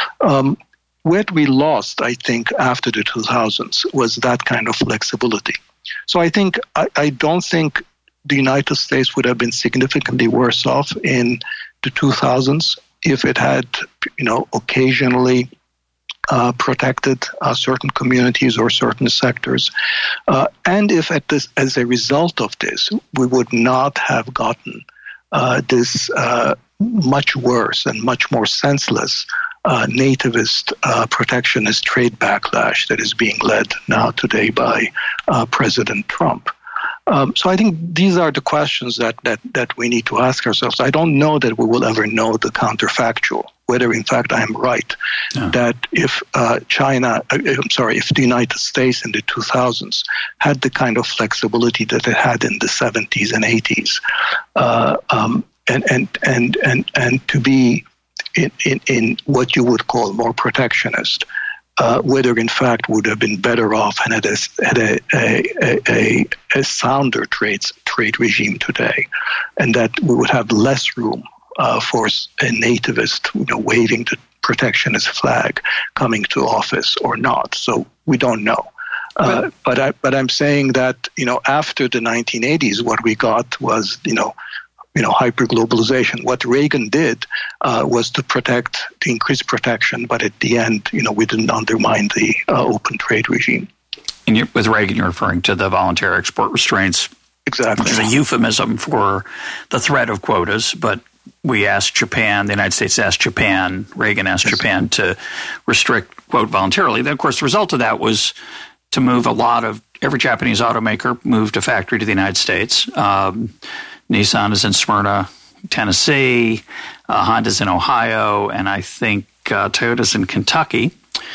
[SPEAKER 2] Um, what we lost, I think, after the two thousands was that kind of flexibility. So I think, I, I don't think the United States would have been significantly worse off in the two thousands if it had, you know, occasionally uh, protected uh, certain communities or certain sectors. Uh, and if at this, as a result of this, we would not have gotten uh, this uh, much worse and much more senseless uh, nativist, uh, protectionist trade backlash that is being led now today by uh, President Trump. Um, so I think these are the questions that, that, that we need to ask ourselves. I don't know that we will ever know the counterfactual, whether in fact I am right, yeah. that if uh, China, uh, I'm sorry, if the United States in the two thousands had the kind of flexibility that it had in the seventies and eighties, uh, um, and, and, and, and, and to be in, in, in what you would call more protectionist, Uh, whether in fact would have been better off and had a, had a, a, a, a sounder trade, trade regime today, and that we would have less room uh, for a nativist, you know, waving the protectionist flag coming to office or not. So we don't know. Uh, but I, but I'm saying that, you know, after the nineteen eighties, what we got was, you know, you know, hyperglobalization. What Reagan did uh, was to protect, to increase protection, but at the end, you know, we didn't undermine the uh, open trade regime.
[SPEAKER 1] And you're, with Reagan, you're referring to the voluntary export restraints,
[SPEAKER 2] exactly,
[SPEAKER 1] which is a euphemism for the threat of quotas. But we asked Japan, the United States asked Japan, Reagan asked yes. Japan to restrict, quote, voluntarily. Then, of course, the result of that was to move a lot of, every Japanese automaker moved a factory to the United States. Um, Nissan is in Smyrna, Tennessee. Uh, Honda's in Ohio, and I think uh, Toyota's in Kentucky.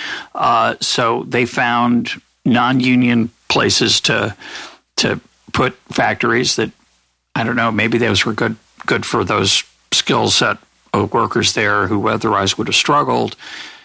[SPEAKER 1] Uh, so they found non-union places to to put factories that, I don't know, maybe those were good good for those skill set of workers there who otherwise would have struggled.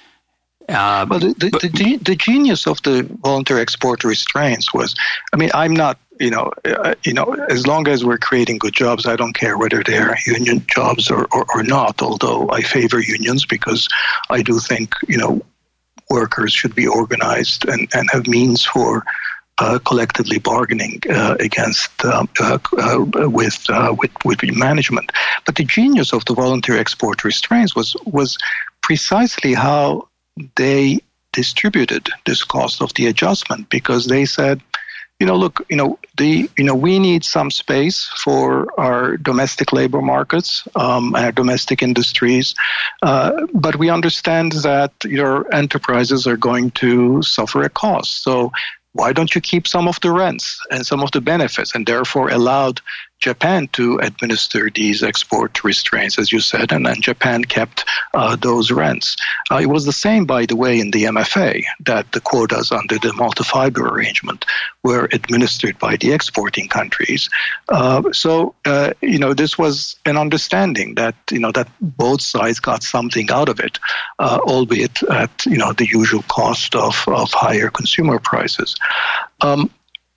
[SPEAKER 1] Uh,
[SPEAKER 2] well, the the, but, the the genius of the voluntary export restraints was, I mean, I'm not, you know, uh, you know, as long as we're creating good jobs, I don't care whether they're union jobs or, or, or not, although I favor unions because I do think, you know, workers should be organized and, and have means for uh, collectively bargaining uh, against um, uh, uh, with, uh, with with management. But the genius of the voluntary export restraints was was precisely how they distributed this cost of the adjustment, because they said, you know, look, you know, the, you know, we need some space for our domestic labor markets, um, our domestic industries, uh, but we understand that your enterprises are going to suffer a cost. So why don't you keep some of the rents and some of the benefits, and therefore allowed Japan to administer these export restraints, as you said, and then Japan kept uh, those rents. Uh, it was the same, by the way, in the M F A, that the quotas under the multi-fiber arrangement were administered by the exporting countries. Uh, so, uh, you know, this was an understanding that, you know, that both sides got something out of it, uh, albeit at, you know, the usual cost of, of higher consumer prices. Um,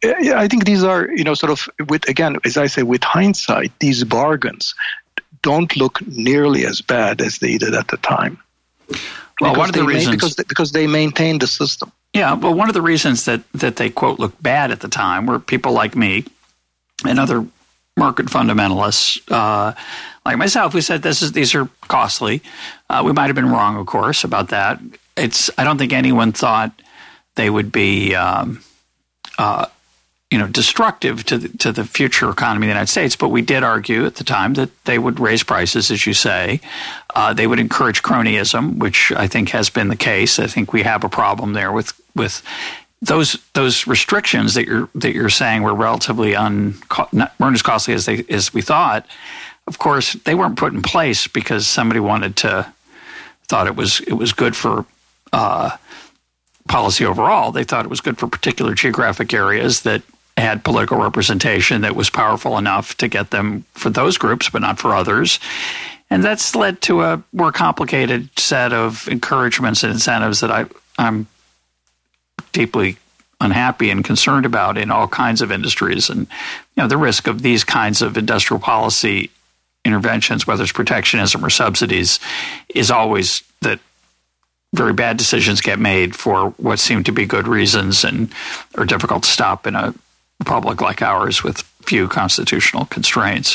[SPEAKER 2] I think these are, you know, sort of, with, again, as I say, with hindsight, these bargains don't look nearly as bad as they did at the time.
[SPEAKER 1] Well, one of the reasons...
[SPEAKER 2] Because they, because they maintained the system.
[SPEAKER 1] Yeah, well, one of the reasons that, that they, quote, looked bad at the time were people like me and other market fundamentalists, uh, like myself, who said this is these are costly. Uh, we might have been wrong, of course, about that. It's I don't think anyone thought they would be... Um, uh, you know, destructive to the, to the future economy of the United States. But we did argue at the time that they would raise prices, as you say. Uh, they would encourage cronyism, which I think has been the case. I think we have a problem there with with those those restrictions that you're that you're saying were relatively un not, weren't as costly as they as we thought. Of course, they weren't put in place because somebody wanted to thought it was it was good for uh, policy overall. They thought it was good for particular geographic areas that had political representation that was powerful enough to get them for those groups, but not for others. And that's led to a more complicated set of encouragements and incentives that I, I'm deeply unhappy and concerned about in all kinds of industries. And, you know, the risk of these kinds of industrial policy interventions, whether it's protectionism or subsidies, is always that very bad decisions get made for what seem to be good reasons and are difficult to stop in a republic like ours with few constitutional constraints,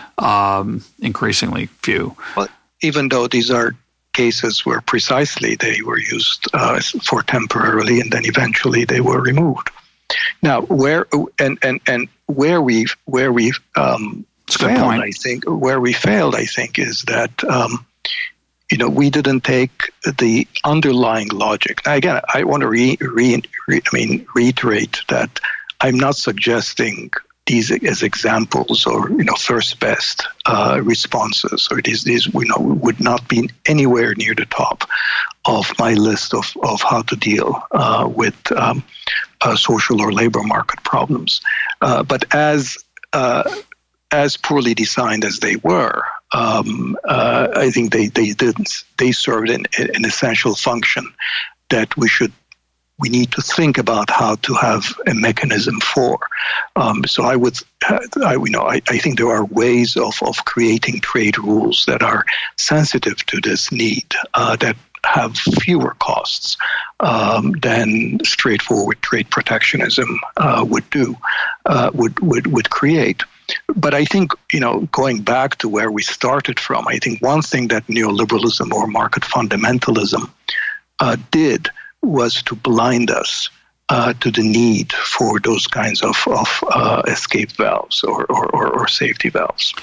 [SPEAKER 1] um, increasingly few.
[SPEAKER 2] Well, even though these are cases where precisely they were used uh, for temporarily and then eventually they were removed. Now, where and and and where we where we um, failed, I think, where we failed, I think, is that um, you know we didn't take the underlying logic. Now, again, I want to re, re, re I mean reiterate that I'm not suggesting these as examples or you know first best uh, responses, or these these you know would not be anywhere near the top of my list of, of how to deal uh, with um, uh, social or labor market problems. Uh, but as uh, as poorly designed as they were, um, uh, I think they they did they served an, an essential function that we should. We need to think about how to have a mechanism for. Um, so I would, I, you know, I, I think there are ways of, of creating trade rules that are sensitive to this need, uh, that have fewer costs um, than straightforward trade protectionism uh, would do, uh, would would would create. But I think, you know, going back to where we started from, I think one thing that neoliberalism or market fundamentalism uh, did was to blind us uh, to the need for those kinds of, of uh, escape valves or, or, or, or safety valves.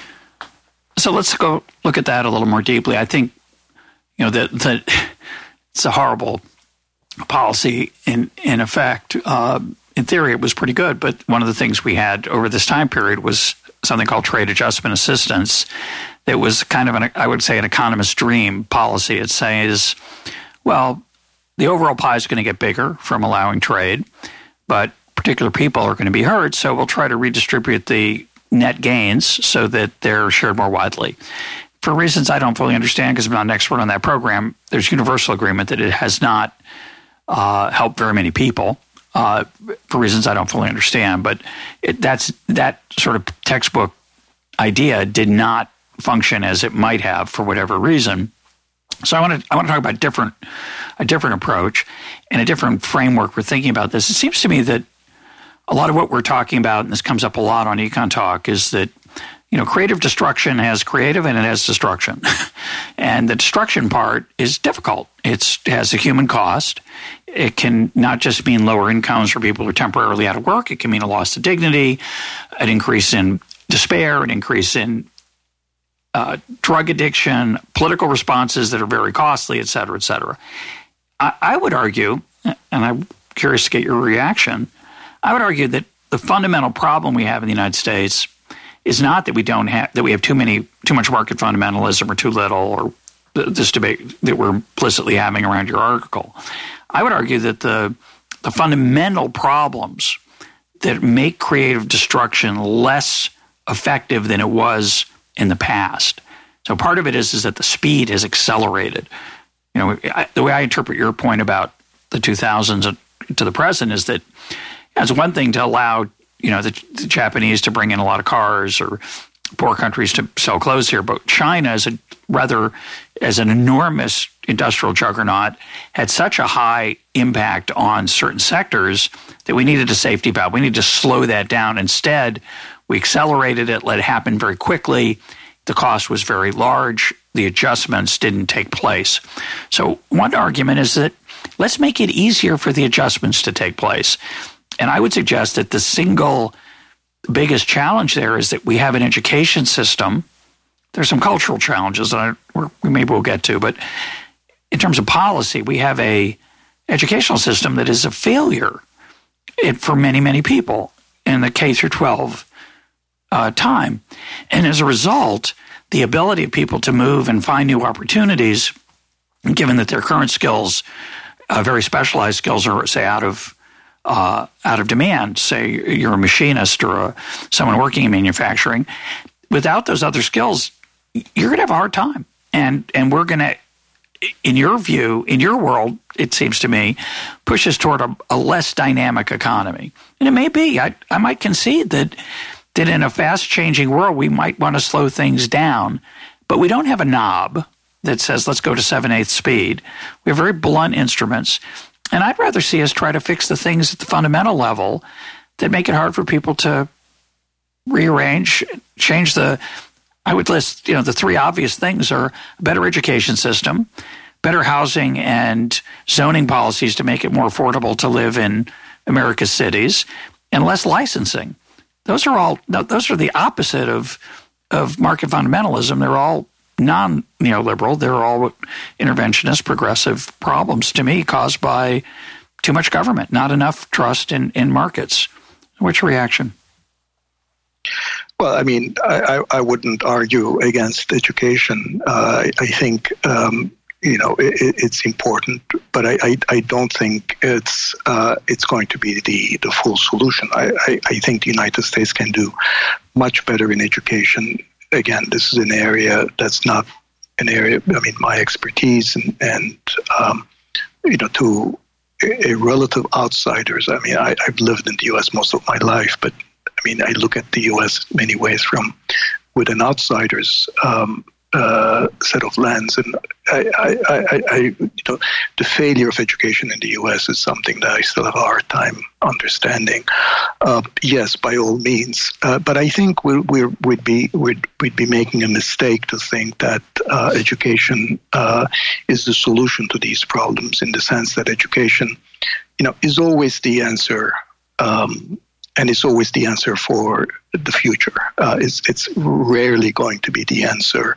[SPEAKER 1] So let's go look at that a little more deeply. I think, you know, that that it's a horrible policy in, in effect. Uh, in theory, it was pretty good, but one of the things we had over this time period was something called trade adjustment assistance. That was kind of, an, I would say, an economist's dream policy. It says, well, the overall pie is going to get bigger from allowing trade, but particular people are going to be hurt, so we'll try to redistribute the net gains so that they're shared more widely. For reasons I don't fully understand because I'm not an expert on that program, there's universal agreement that it has not uh, helped very many people uh, for reasons I don't fully understand. But it, that's that sort of textbook idea did not function as it might have for whatever reason. So I want to I want to talk about different a different approach and a different framework for thinking about this. It seems to me that a lot of what we're talking about, and this comes up a lot on Econ Talk, is that you know creative destruction has creative and it has destruction, and the destruction part is difficult. It's, it has a human cost. It can not just mean lower incomes for people who are temporarily out of work. It can mean a loss of dignity, an increase in despair, an increase in Uh, drug addiction, political responses that are very costly, et cetera, et cetera. I, I would argue, and I'm curious to get your reaction, I would argue that the fundamental problem we have in the United States is not that we don't have that we have too many too much market fundamentalism or too little, or this debate that we're implicitly having around your article. I would argue that the the fundamental problems that make creative destruction less effective than it was in the past. So part of it is, is that the speed has accelerated. You know, I, the way I interpret your point about the two thousands to the present is that it's one thing to allow, you know, the, the Japanese to bring in a lot of cars or poor countries to sell clothes here, but China is a rather as an enormous industrial juggernaut had such a high impact on certain sectors that we needed a safety valve. We needed to slow that down. Instead, we accelerated it, let it happen very quickly. The cost was very large. The adjustments didn't take place. So one argument is that let's make it easier for the adjustments to take place. And I would suggest that the single biggest challenge there is that we have an education system. There's some cultural challenges that I, we maybe we'll get to, but in terms of policy, we have a educational system that is a failure for many, many people in the K through twelve Uh, time. And as a result, the ability of people to move and find new opportunities, given that their current skills, uh, very specialized skills, are, say, out of uh, out of demand, say you're a machinist or a, someone working in manufacturing, without those other skills, you're going to have a hard time. And and we're going to, in your view, in your world, it seems to me, push us toward a, a less dynamic economy. And it may be. I, I might concede that that in a fast-changing world, we might want to slow things down. But we don't have a knob that says, let's go to seven-eighths speed. We have very blunt instruments. And I'd rather see us try to fix the things at the fundamental level that make it hard for people to rearrange, change the, I would list, you know, the three obvious things are a better education system, better housing and zoning policies to make it more affordable to live in America's cities, and less licensing. Those are all, those are the opposite of, of market fundamentalism. They're all non-neoliberal. They're all interventionist, progressive problems to me caused by too much government, not enough trust in, in markets. What's your reaction?
[SPEAKER 2] Well, I mean, I, I wouldn't argue against education. Uh, I think, um, you know, it, it's important, but I, I, I don't think it's uh, it's going to be the, the full solution. I, I, I think the United States can do much better in education. Again, this is an area that's not an area, I mean, my expertise and, and um, you know, to a, a relative outsiders. I mean, I, I've lived in the U S most of my life, but I mean, I look at the U S in many ways from with an outsider's um, uh, set of lens, and I, I, I, I, you know, the failure of education in the U S is something that I still have a hard time understanding. Uh, yes, by all means, uh, but I think we're, we're, we'd be we'd, we'd be making a mistake to think that uh, education uh, is the solution to these problems. In the sense that education, you know, is always the answer. Um, And it's always the answer for the future. Uh, it's, it's rarely going to be the answer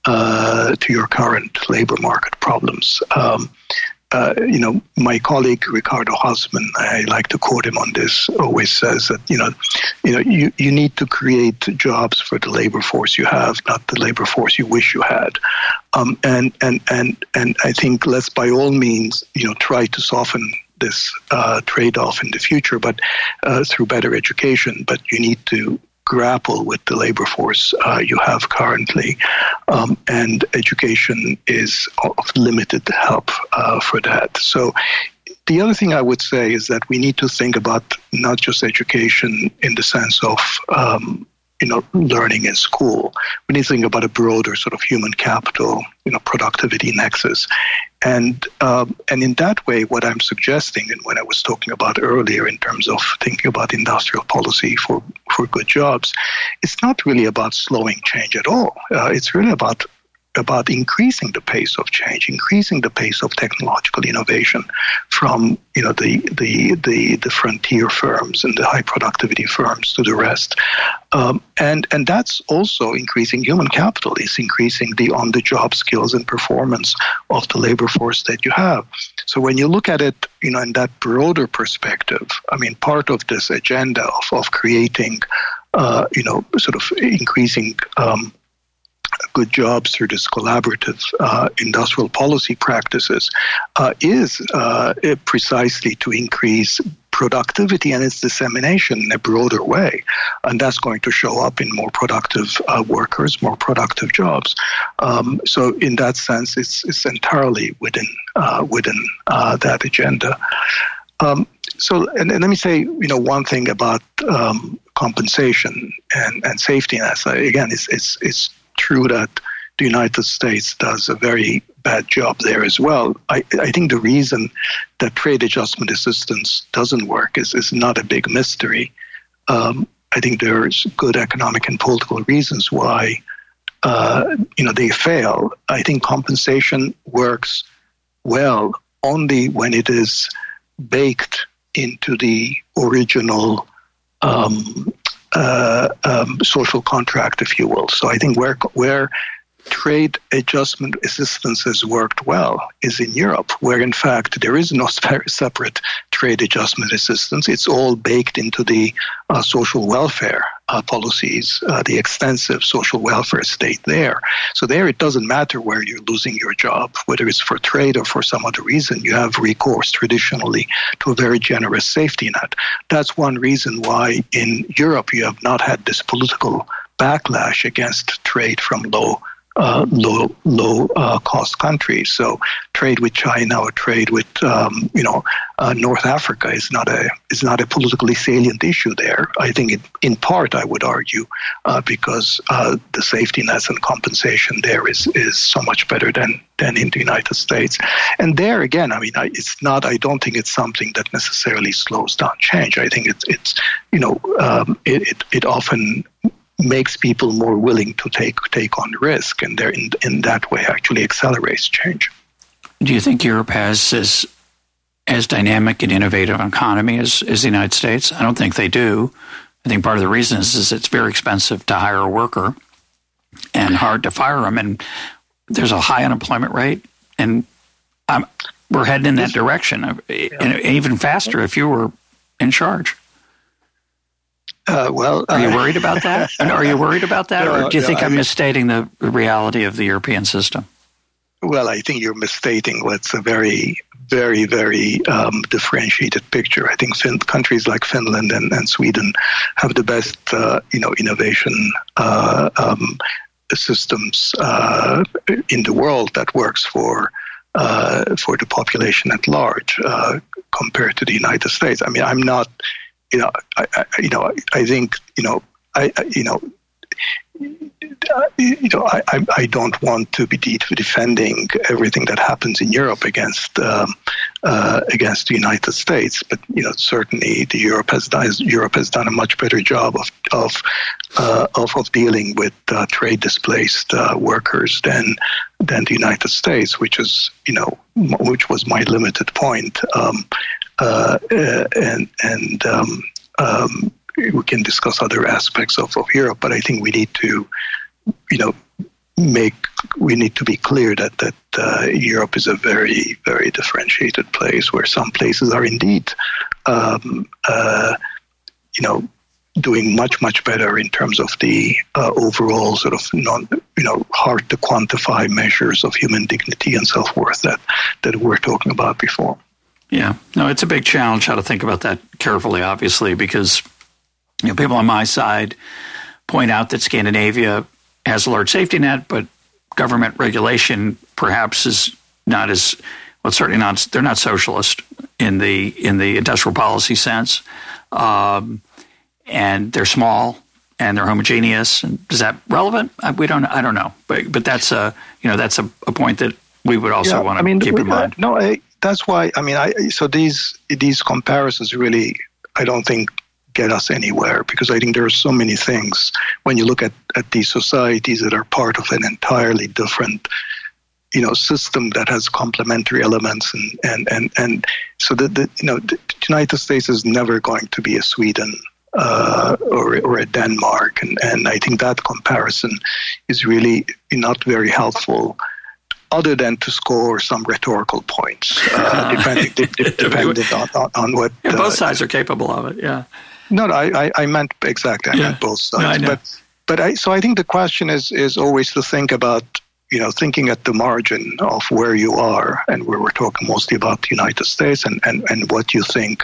[SPEAKER 2] uh, to your current labor market problems. Um, uh, you know, my colleague Ricardo Hausmann, I like to quote him on this, always says that you know, you know, you, you need to create jobs for the labor force you have, not the labor force you wish you had. Um, and and and and I think let's by all means, you know, try to soften this uh, trade-off in the future, but uh, through better education. But you need to grapple with the labor force uh, you have currently, um, and education is of limited help uh, for that. So the other thing I would say is that we need to think about not just education in the sense of um, you know, learning in school. We need to think about a broader sort of human capital, you know, productivity nexus. And um, and in that way, what I'm suggesting, and when I was talking about earlier in terms of thinking about industrial policy for, for good jobs, it's not really about slowing change at all. Uh, it's really about about increasing the pace of change, increasing the pace of technological innovation from, you know, the the the, the frontier firms and the high productivity firms to the rest. Um, and and that's also increasing human capital. It's increasing the on-the-job skills and performance of the labor force that you have. So when you look at it, you know, in that broader perspective, I mean, part of this agenda of, of creating, uh, you know, sort of increasing um, good jobs through this collaborative uh, industrial policy practices uh, is uh, precisely to increase productivity and its dissemination in a broader way. And that's going to show up in more productive uh, workers, more productive jobs. Um, so in that sense, it's, it's entirely within uh, within uh, that agenda. Um, so and, and let me say, you know, one thing about um, compensation and, and safety nets. Again, it's, it's, it's true that the United States does a very bad job there as well. I, I think the reason that trade adjustment assistance doesn't work is, is not a big mystery. Um, I think there's good economic and political reasons why uh, you know they fail. I think compensation works well only when it is baked into the original um, uh, um, social contract, if you will. So I think where where trade adjustment assistance has worked well is in Europe, where in fact there is no separate trade adjustment assistance. It's all baked into the uh, social welfare uh, policies, uh, the extensive social welfare state there. So there it doesn't matter where you're losing your job, whether it's for trade or for some other reason. You have recourse traditionally to a very generous safety net. That's one reason why in Europe you have not had this political backlash against trade from low uh, low low uh, cost countries. So trade with China or trade with um, you know uh, North Africa is not a is not a politically salient issue there. I think it, in part I would argue uh, because uh, the safety nets and compensation there is is so much better than than in the United States. And there again, I mean, I, it's not. I don't think it's something that necessarily slows down change. I think it's it's you know um, it, it it often makes people more willing to take take on risk, and there in in that way actually accelerates change.
[SPEAKER 1] Do you think Europe has as as dynamic and innovative an economy as, as the United States? I don't think they do. I think part of the reason is, is it's very expensive to hire a worker and hard to fire them, and there's a high unemployment rate, and I'm, we're heading in that direction, and even faster if you were in charge.
[SPEAKER 2] Uh, well,
[SPEAKER 1] are you worried about that? Are you worried about that,
[SPEAKER 2] no,
[SPEAKER 1] or do you
[SPEAKER 2] no,
[SPEAKER 1] think
[SPEAKER 2] I
[SPEAKER 1] I'm
[SPEAKER 2] mean,
[SPEAKER 1] misstating the reality of the European system?
[SPEAKER 2] Well, I think you're misstating what's a very, very, very um, differentiated picture. I think fin- countries like Finland and, and Sweden have the best, uh, you know, innovation uh, um, systems uh, in the world that works for uh, for the population at large uh, compared to the United States. I mean, I'm not. You know, I, I, you know, I think, you know, I, I you know, you know, I, I don't want to be defending everything that happens in Europe against um, uh, against the United States, but you know, certainly the Europe has done Europe has done a much better job of of uh, of, of dealing with uh, trade displaced uh, workers than than the United States, which is you know, which was my limited point. Um, Uh, and and um, um, we can discuss other aspects of, of Europe, but I think we need to, you know, make we need to be clear that that uh, Europe is a very very differentiated place where some places are indeed, um, uh, you know, doing much much better in terms of the uh, overall sort of non you know hard to quantify measures of human dignity and self-worth that that we were talking about before.
[SPEAKER 1] Yeah, no, it's a big challenge how to think about that carefully, obviously, because you know, people on my side point out that Scandinavia has a large safety net, but government regulation perhaps is not as well. Certainly not. They're not socialist in the in the industrial policy sense, um, and they're small and they're homogeneous. And is that relevant? We don't. I don't know, but but that's a you know that's a, a point that we would also
[SPEAKER 2] yeah,
[SPEAKER 1] want to
[SPEAKER 2] I mean,
[SPEAKER 1] keep
[SPEAKER 2] we,
[SPEAKER 1] in mind.
[SPEAKER 2] Uh, no, I, that's why. I mean, I so these these comparisons really, I don't think, get us anywhere, because I think there are so many things when you look at, at these societies that are part of an entirely different, you know, system that has complementary elements, and and and, and so the, the you know the United States is never going to be a Sweden uh, or or a Denmark, and and I think that comparison is really not very helpful, other than to score some rhetorical points, uh, depending, de- depending on, on, on what...
[SPEAKER 1] Yeah, both
[SPEAKER 2] uh,
[SPEAKER 1] sides are capable of it, yeah.
[SPEAKER 2] No, no I, I, I meant, exactly, I
[SPEAKER 1] yeah.
[SPEAKER 2] meant both sides.
[SPEAKER 1] No, I know.
[SPEAKER 2] But, but I, so I think the question is, is always to think about, you know, thinking at the margin of where you are, and where we're talking mostly about the United States, and, and, and what you think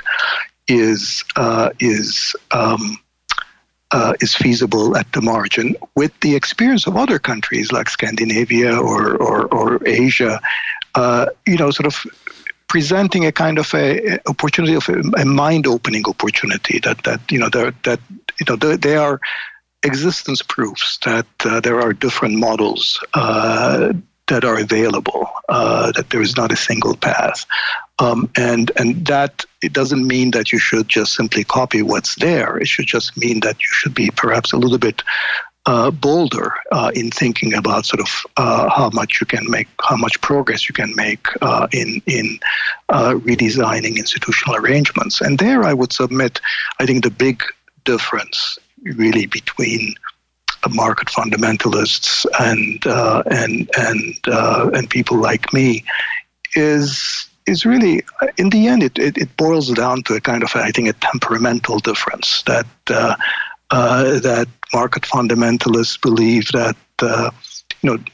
[SPEAKER 2] is uh, is... Um, Uh, is feasible at the margin, with the experience of other countries like Scandinavia or or, or Asia, uh, you know, sort of presenting a kind of a, a opportunity of a, a mind-opening opportunity that that you know that you know they are existence proofs that uh, there are different models uh, that are available, uh, that there is not a single path. Um, and and that it doesn't mean that you should just simply copy what's there. It should just mean that you should be perhaps a little bit uh, bolder uh, in thinking about sort of uh, how much you can make, how much progress you can make uh, in in uh, redesigning institutional arrangements. And there, I would submit, I think the big difference really between market fundamentalists and uh, and and uh, and people like me is. is really, in the end, it, it, it boils down to a kind of, I think, a temperamental difference, that uh, uh, that market fundamentalists believe that, uh, you know,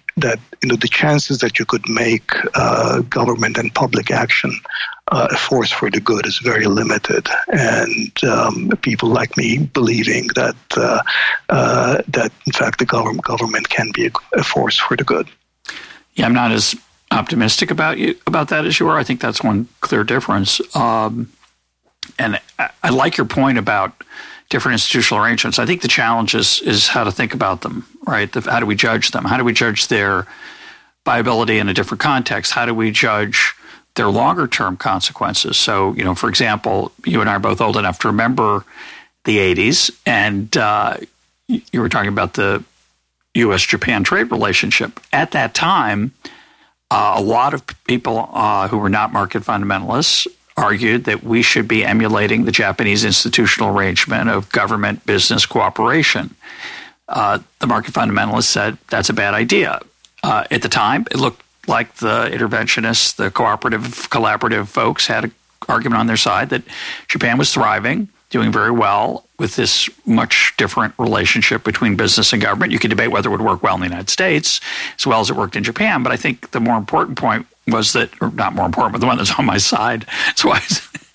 [SPEAKER 2] that you know the chances that you could make uh, government and public action uh, a force for the good is very limited, and um, people like me believing that uh, uh, that in fact the government government can be a, a force for the good.
[SPEAKER 1] Yeah, I'm not as optimistic about you about that as you are. I think that's one clear difference. Um, and I, I like your point about different institutional arrangements. I think the challenge is, is how to think about them, right? The, how do we judge them? How do we judge their viability in a different context? How do we judge their longer-term consequences? So, you know, for example, you and I are both old enough to remember the eighties, and uh, you were talking about the U S Japan trade relationship. At that time, uh, a lot of people uh, who were not market fundamentalists argued that we should be emulating the Japanese institutional arrangement of government-business cooperation. Uh, the market fundamentalists said that's a bad idea. Uh, at the time, it looked like the interventionists, the cooperative, collaborative folks had an argument on their side that Japan was thriving, doing very well with this much different relationship between business and government. You could debate whether it would work well in the United States as well as it worked in Japan, but I think the more important point was that, or not more important, but the one that's on my side. So I,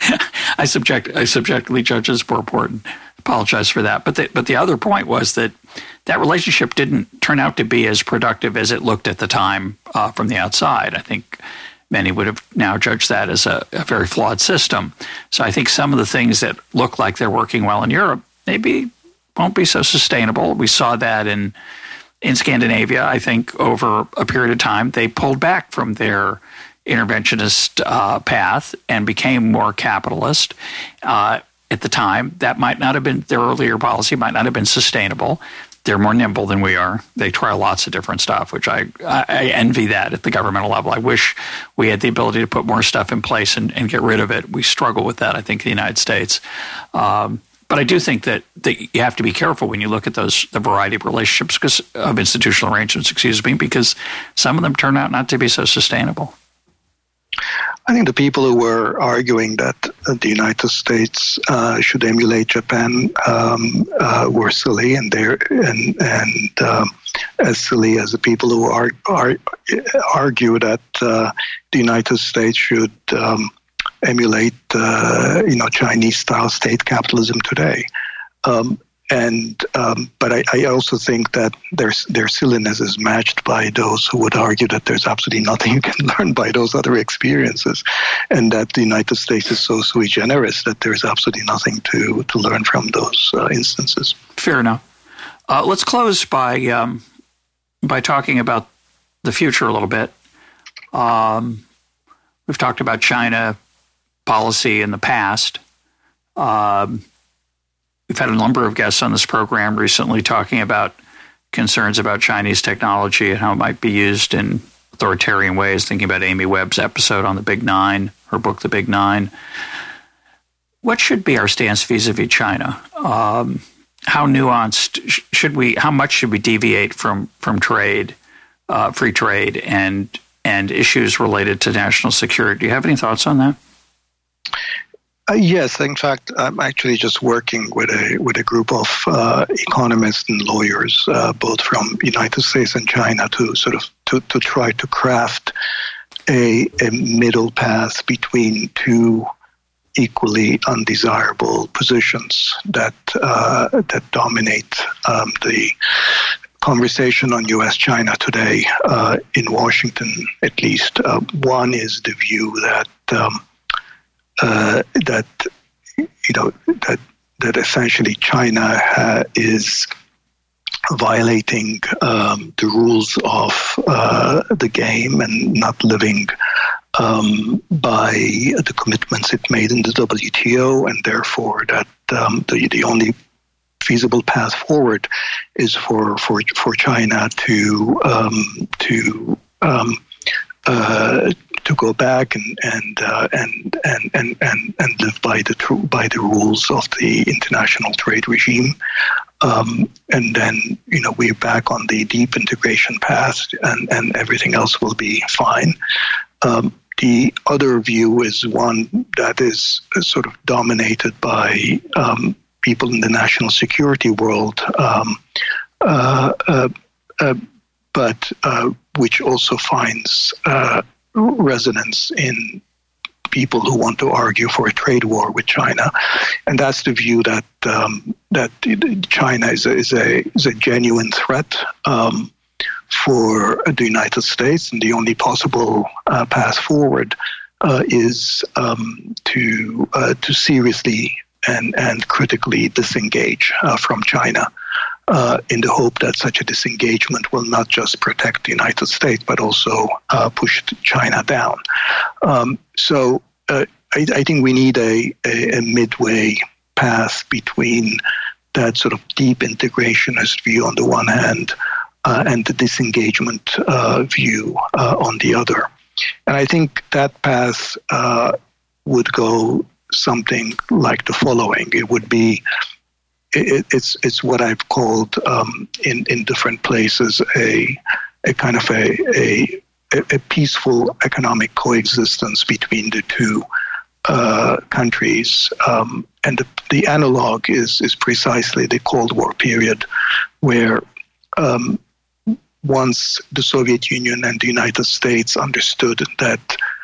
[SPEAKER 1] I subject, I subjectively judge as more important. Apologize for that. But the, but the other point was that that relationship didn't turn out to be as productive as it looked at the time uh, from the outside. I think many would have now judged that as a, a very flawed system. So I think some of the things that look like they're working well in Europe maybe won't be so sustainable. We saw that in in Scandinavia. I think over a period of time, they pulled back from their interventionist uh, path and became more capitalist. Uh, at the time, that might not have been, their earlier policy might not have been sustainable. They're more nimble than we are. They try lots of different stuff, which I, I, I envy that at the governmental level. I wish we had the ability to put more stuff in place and, and get rid of it. We struggle with that, I think, in the United States. Um, but I do think that, that you have to be careful when you look at those the variety of relationships, because of institutional arrangements, excuse me, because some of them turn out not to be so sustainable.
[SPEAKER 2] I think the people who were arguing that the United States uh, should emulate Japan um, uh, were silly, and they're and and um, as silly as the people who are, are argue that uh, the United States should um, emulate uh, you know Chinese-style state capitalism today. Um, And um, but I, I also think that their their silliness is matched by those who would argue that there's absolutely nothing you can learn by those other experiences, and that the United States is so sui generis that there's absolutely nothing to, to learn from those uh, instances.
[SPEAKER 1] Fair enough. Uh, let's close by um, by talking about the future a little bit. Um, we've talked about China policy in the past. Um, We've had a number of guests on this program recently talking about concerns about Chinese technology and how it might be used in authoritarian ways, thinking about Amy Webb's episode on the Big Nine, her book, The Big Nine. What should be our stance vis-a-vis China? Um, how nuanced should we, how much should we deviate from, from trade, uh, free trade, and, and issues related to national security? Do you have any thoughts on that?
[SPEAKER 2] Uh, yes, in fact, I'm actually just working with a with a group of uh, economists and lawyers, uh, both from the United States and China, to sort of to, to try to craft a, a middle path between two equally undesirable positions that uh, that dominate um, the conversation on U S China today uh, in Washington, at least. Uh, one is the view that. Um, Uh, that you know that that essentially China ha- is violating um, the rules of uh, the game and not living um, by the commitments it made in the W T O, and therefore that um, the the only feasible path forward is for for for China to um, to um, uh, to go back and and uh, and, and and and and live by the tr- by the rules of the international trade regime, um, and then you know we're back on the deep integration path, and, and everything else will be fine. Um, the other view is one that is sort of dominated by um, people in the national security world. Um, uh, uh, uh, but uh, which also finds uh, resonance in people who want to argue for a trade war with China, and that's the view that um, that China is a, is a is a genuine threat um, for the United States, and the only possible uh, path forward uh, is um, to uh, to seriously and and critically disengage uh, from China. Uh, in the hope that such a disengagement will not just protect the United States, but also uh, push China down. Um, so uh, I, I think we need a, a, a midway path between that sort of deep integrationist view on the one hand uh, and the disengagement uh, view uh, on the other. And I think that path uh, would go something like the following. It would be It, it's it's what I've called um, in in different places a a kind of a a, a peaceful economic coexistence between the two uh, countries, um, and the, the analog is is precisely the Cold War period, where um, once the Soviet Union and the United States understood that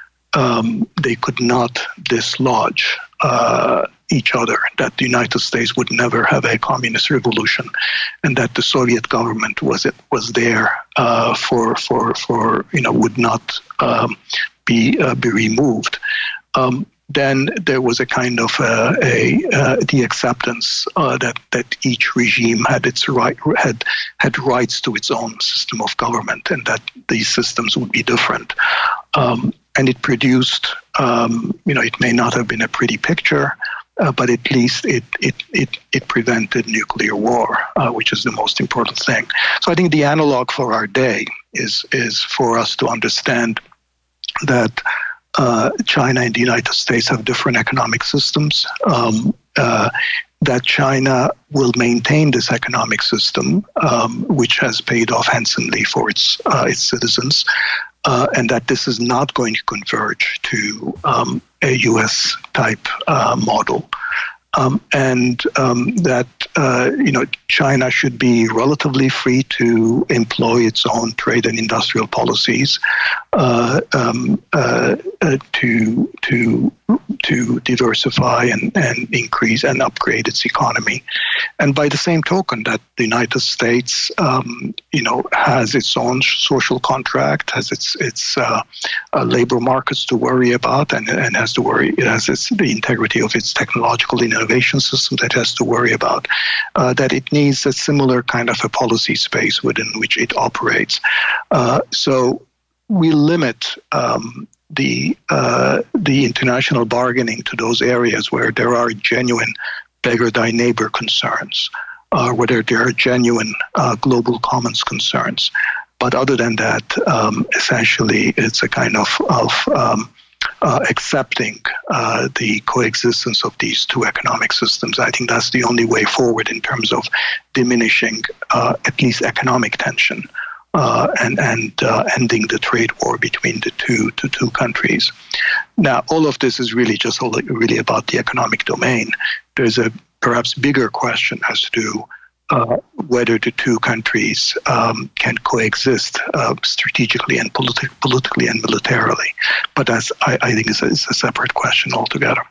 [SPEAKER 2] um, they could not dislodge Uh, each other, that the United States would never have a communist revolution, and that the Soviet government was it was there uh, for for for you know would not um, be uh, be removed. Um, then there was a kind of uh, a uh, the acceptance uh, that that each regime had its right had had rights to its own system of government, and that these systems would be different. Um, and it produced, um, you know, it may not have been a pretty picture, uh, but at least it it it it prevented nuclear war, uh, which is the most important thing. So I think the analog for our day is is for us to understand that uh, China and the United States have different economic systems. Um, uh, that China will maintain this economic system, um, which has paid off handsomely for its uh, its citizens. Uh, and that this is not going to converge to um, a U S-type uh, model. Um, and um, that, uh, you know, China should be relatively free to employ its own trade and industrial policies uh, um, uh, uh, to to to diversify and, and increase and upgrade its economy. And by the same token, that the United States, um, you know, has its own social contract, has its its uh, uh, labor markets to worry about, and, and has to worry, it has its, the integrity of its technological innovation system that has to worry about, uh, that it needs a similar kind of a policy space within which it operates. Uh, so we limit um, the uh, the international bargaining to those areas where there are genuine beggar thy neighbor concerns, uh, whether there are genuine uh, global commons concerns. But other than that, um, essentially, it's a kind of, of um, uh, accepting uh, the coexistence of these two economic systems. I think that's the only way forward in terms of diminishing uh, at least economic tension uh, and, and uh, ending the trade war between the two, the two countries. Now, all of this is really just really about the economic domain. There's a perhaps bigger question as to uh, whether the two countries um, can coexist uh, strategically and politi- politically and militarily. But that's, I, I think, is a, is a separate question altogether.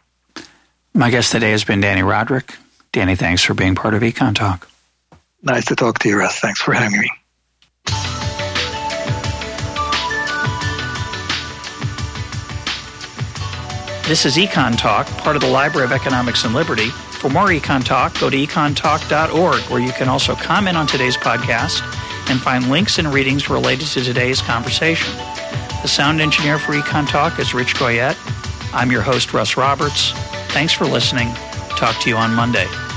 [SPEAKER 1] My guest today has been Danny Roderick. Danny, thanks for being part of Econ Talk.
[SPEAKER 2] Nice to talk to you, Russ. Thanks for having me.
[SPEAKER 1] This is Econ Talk, part of the Library of Economics and Liberty. For more Econ Talk, go to econ talk dot org, where you can also comment on today's podcast and find links and readings related to today's conversation. The sound engineer for Econ Talk is Rich Goyette. I'm your host, Russ Roberts. Thanks for listening. Talk to you on Monday.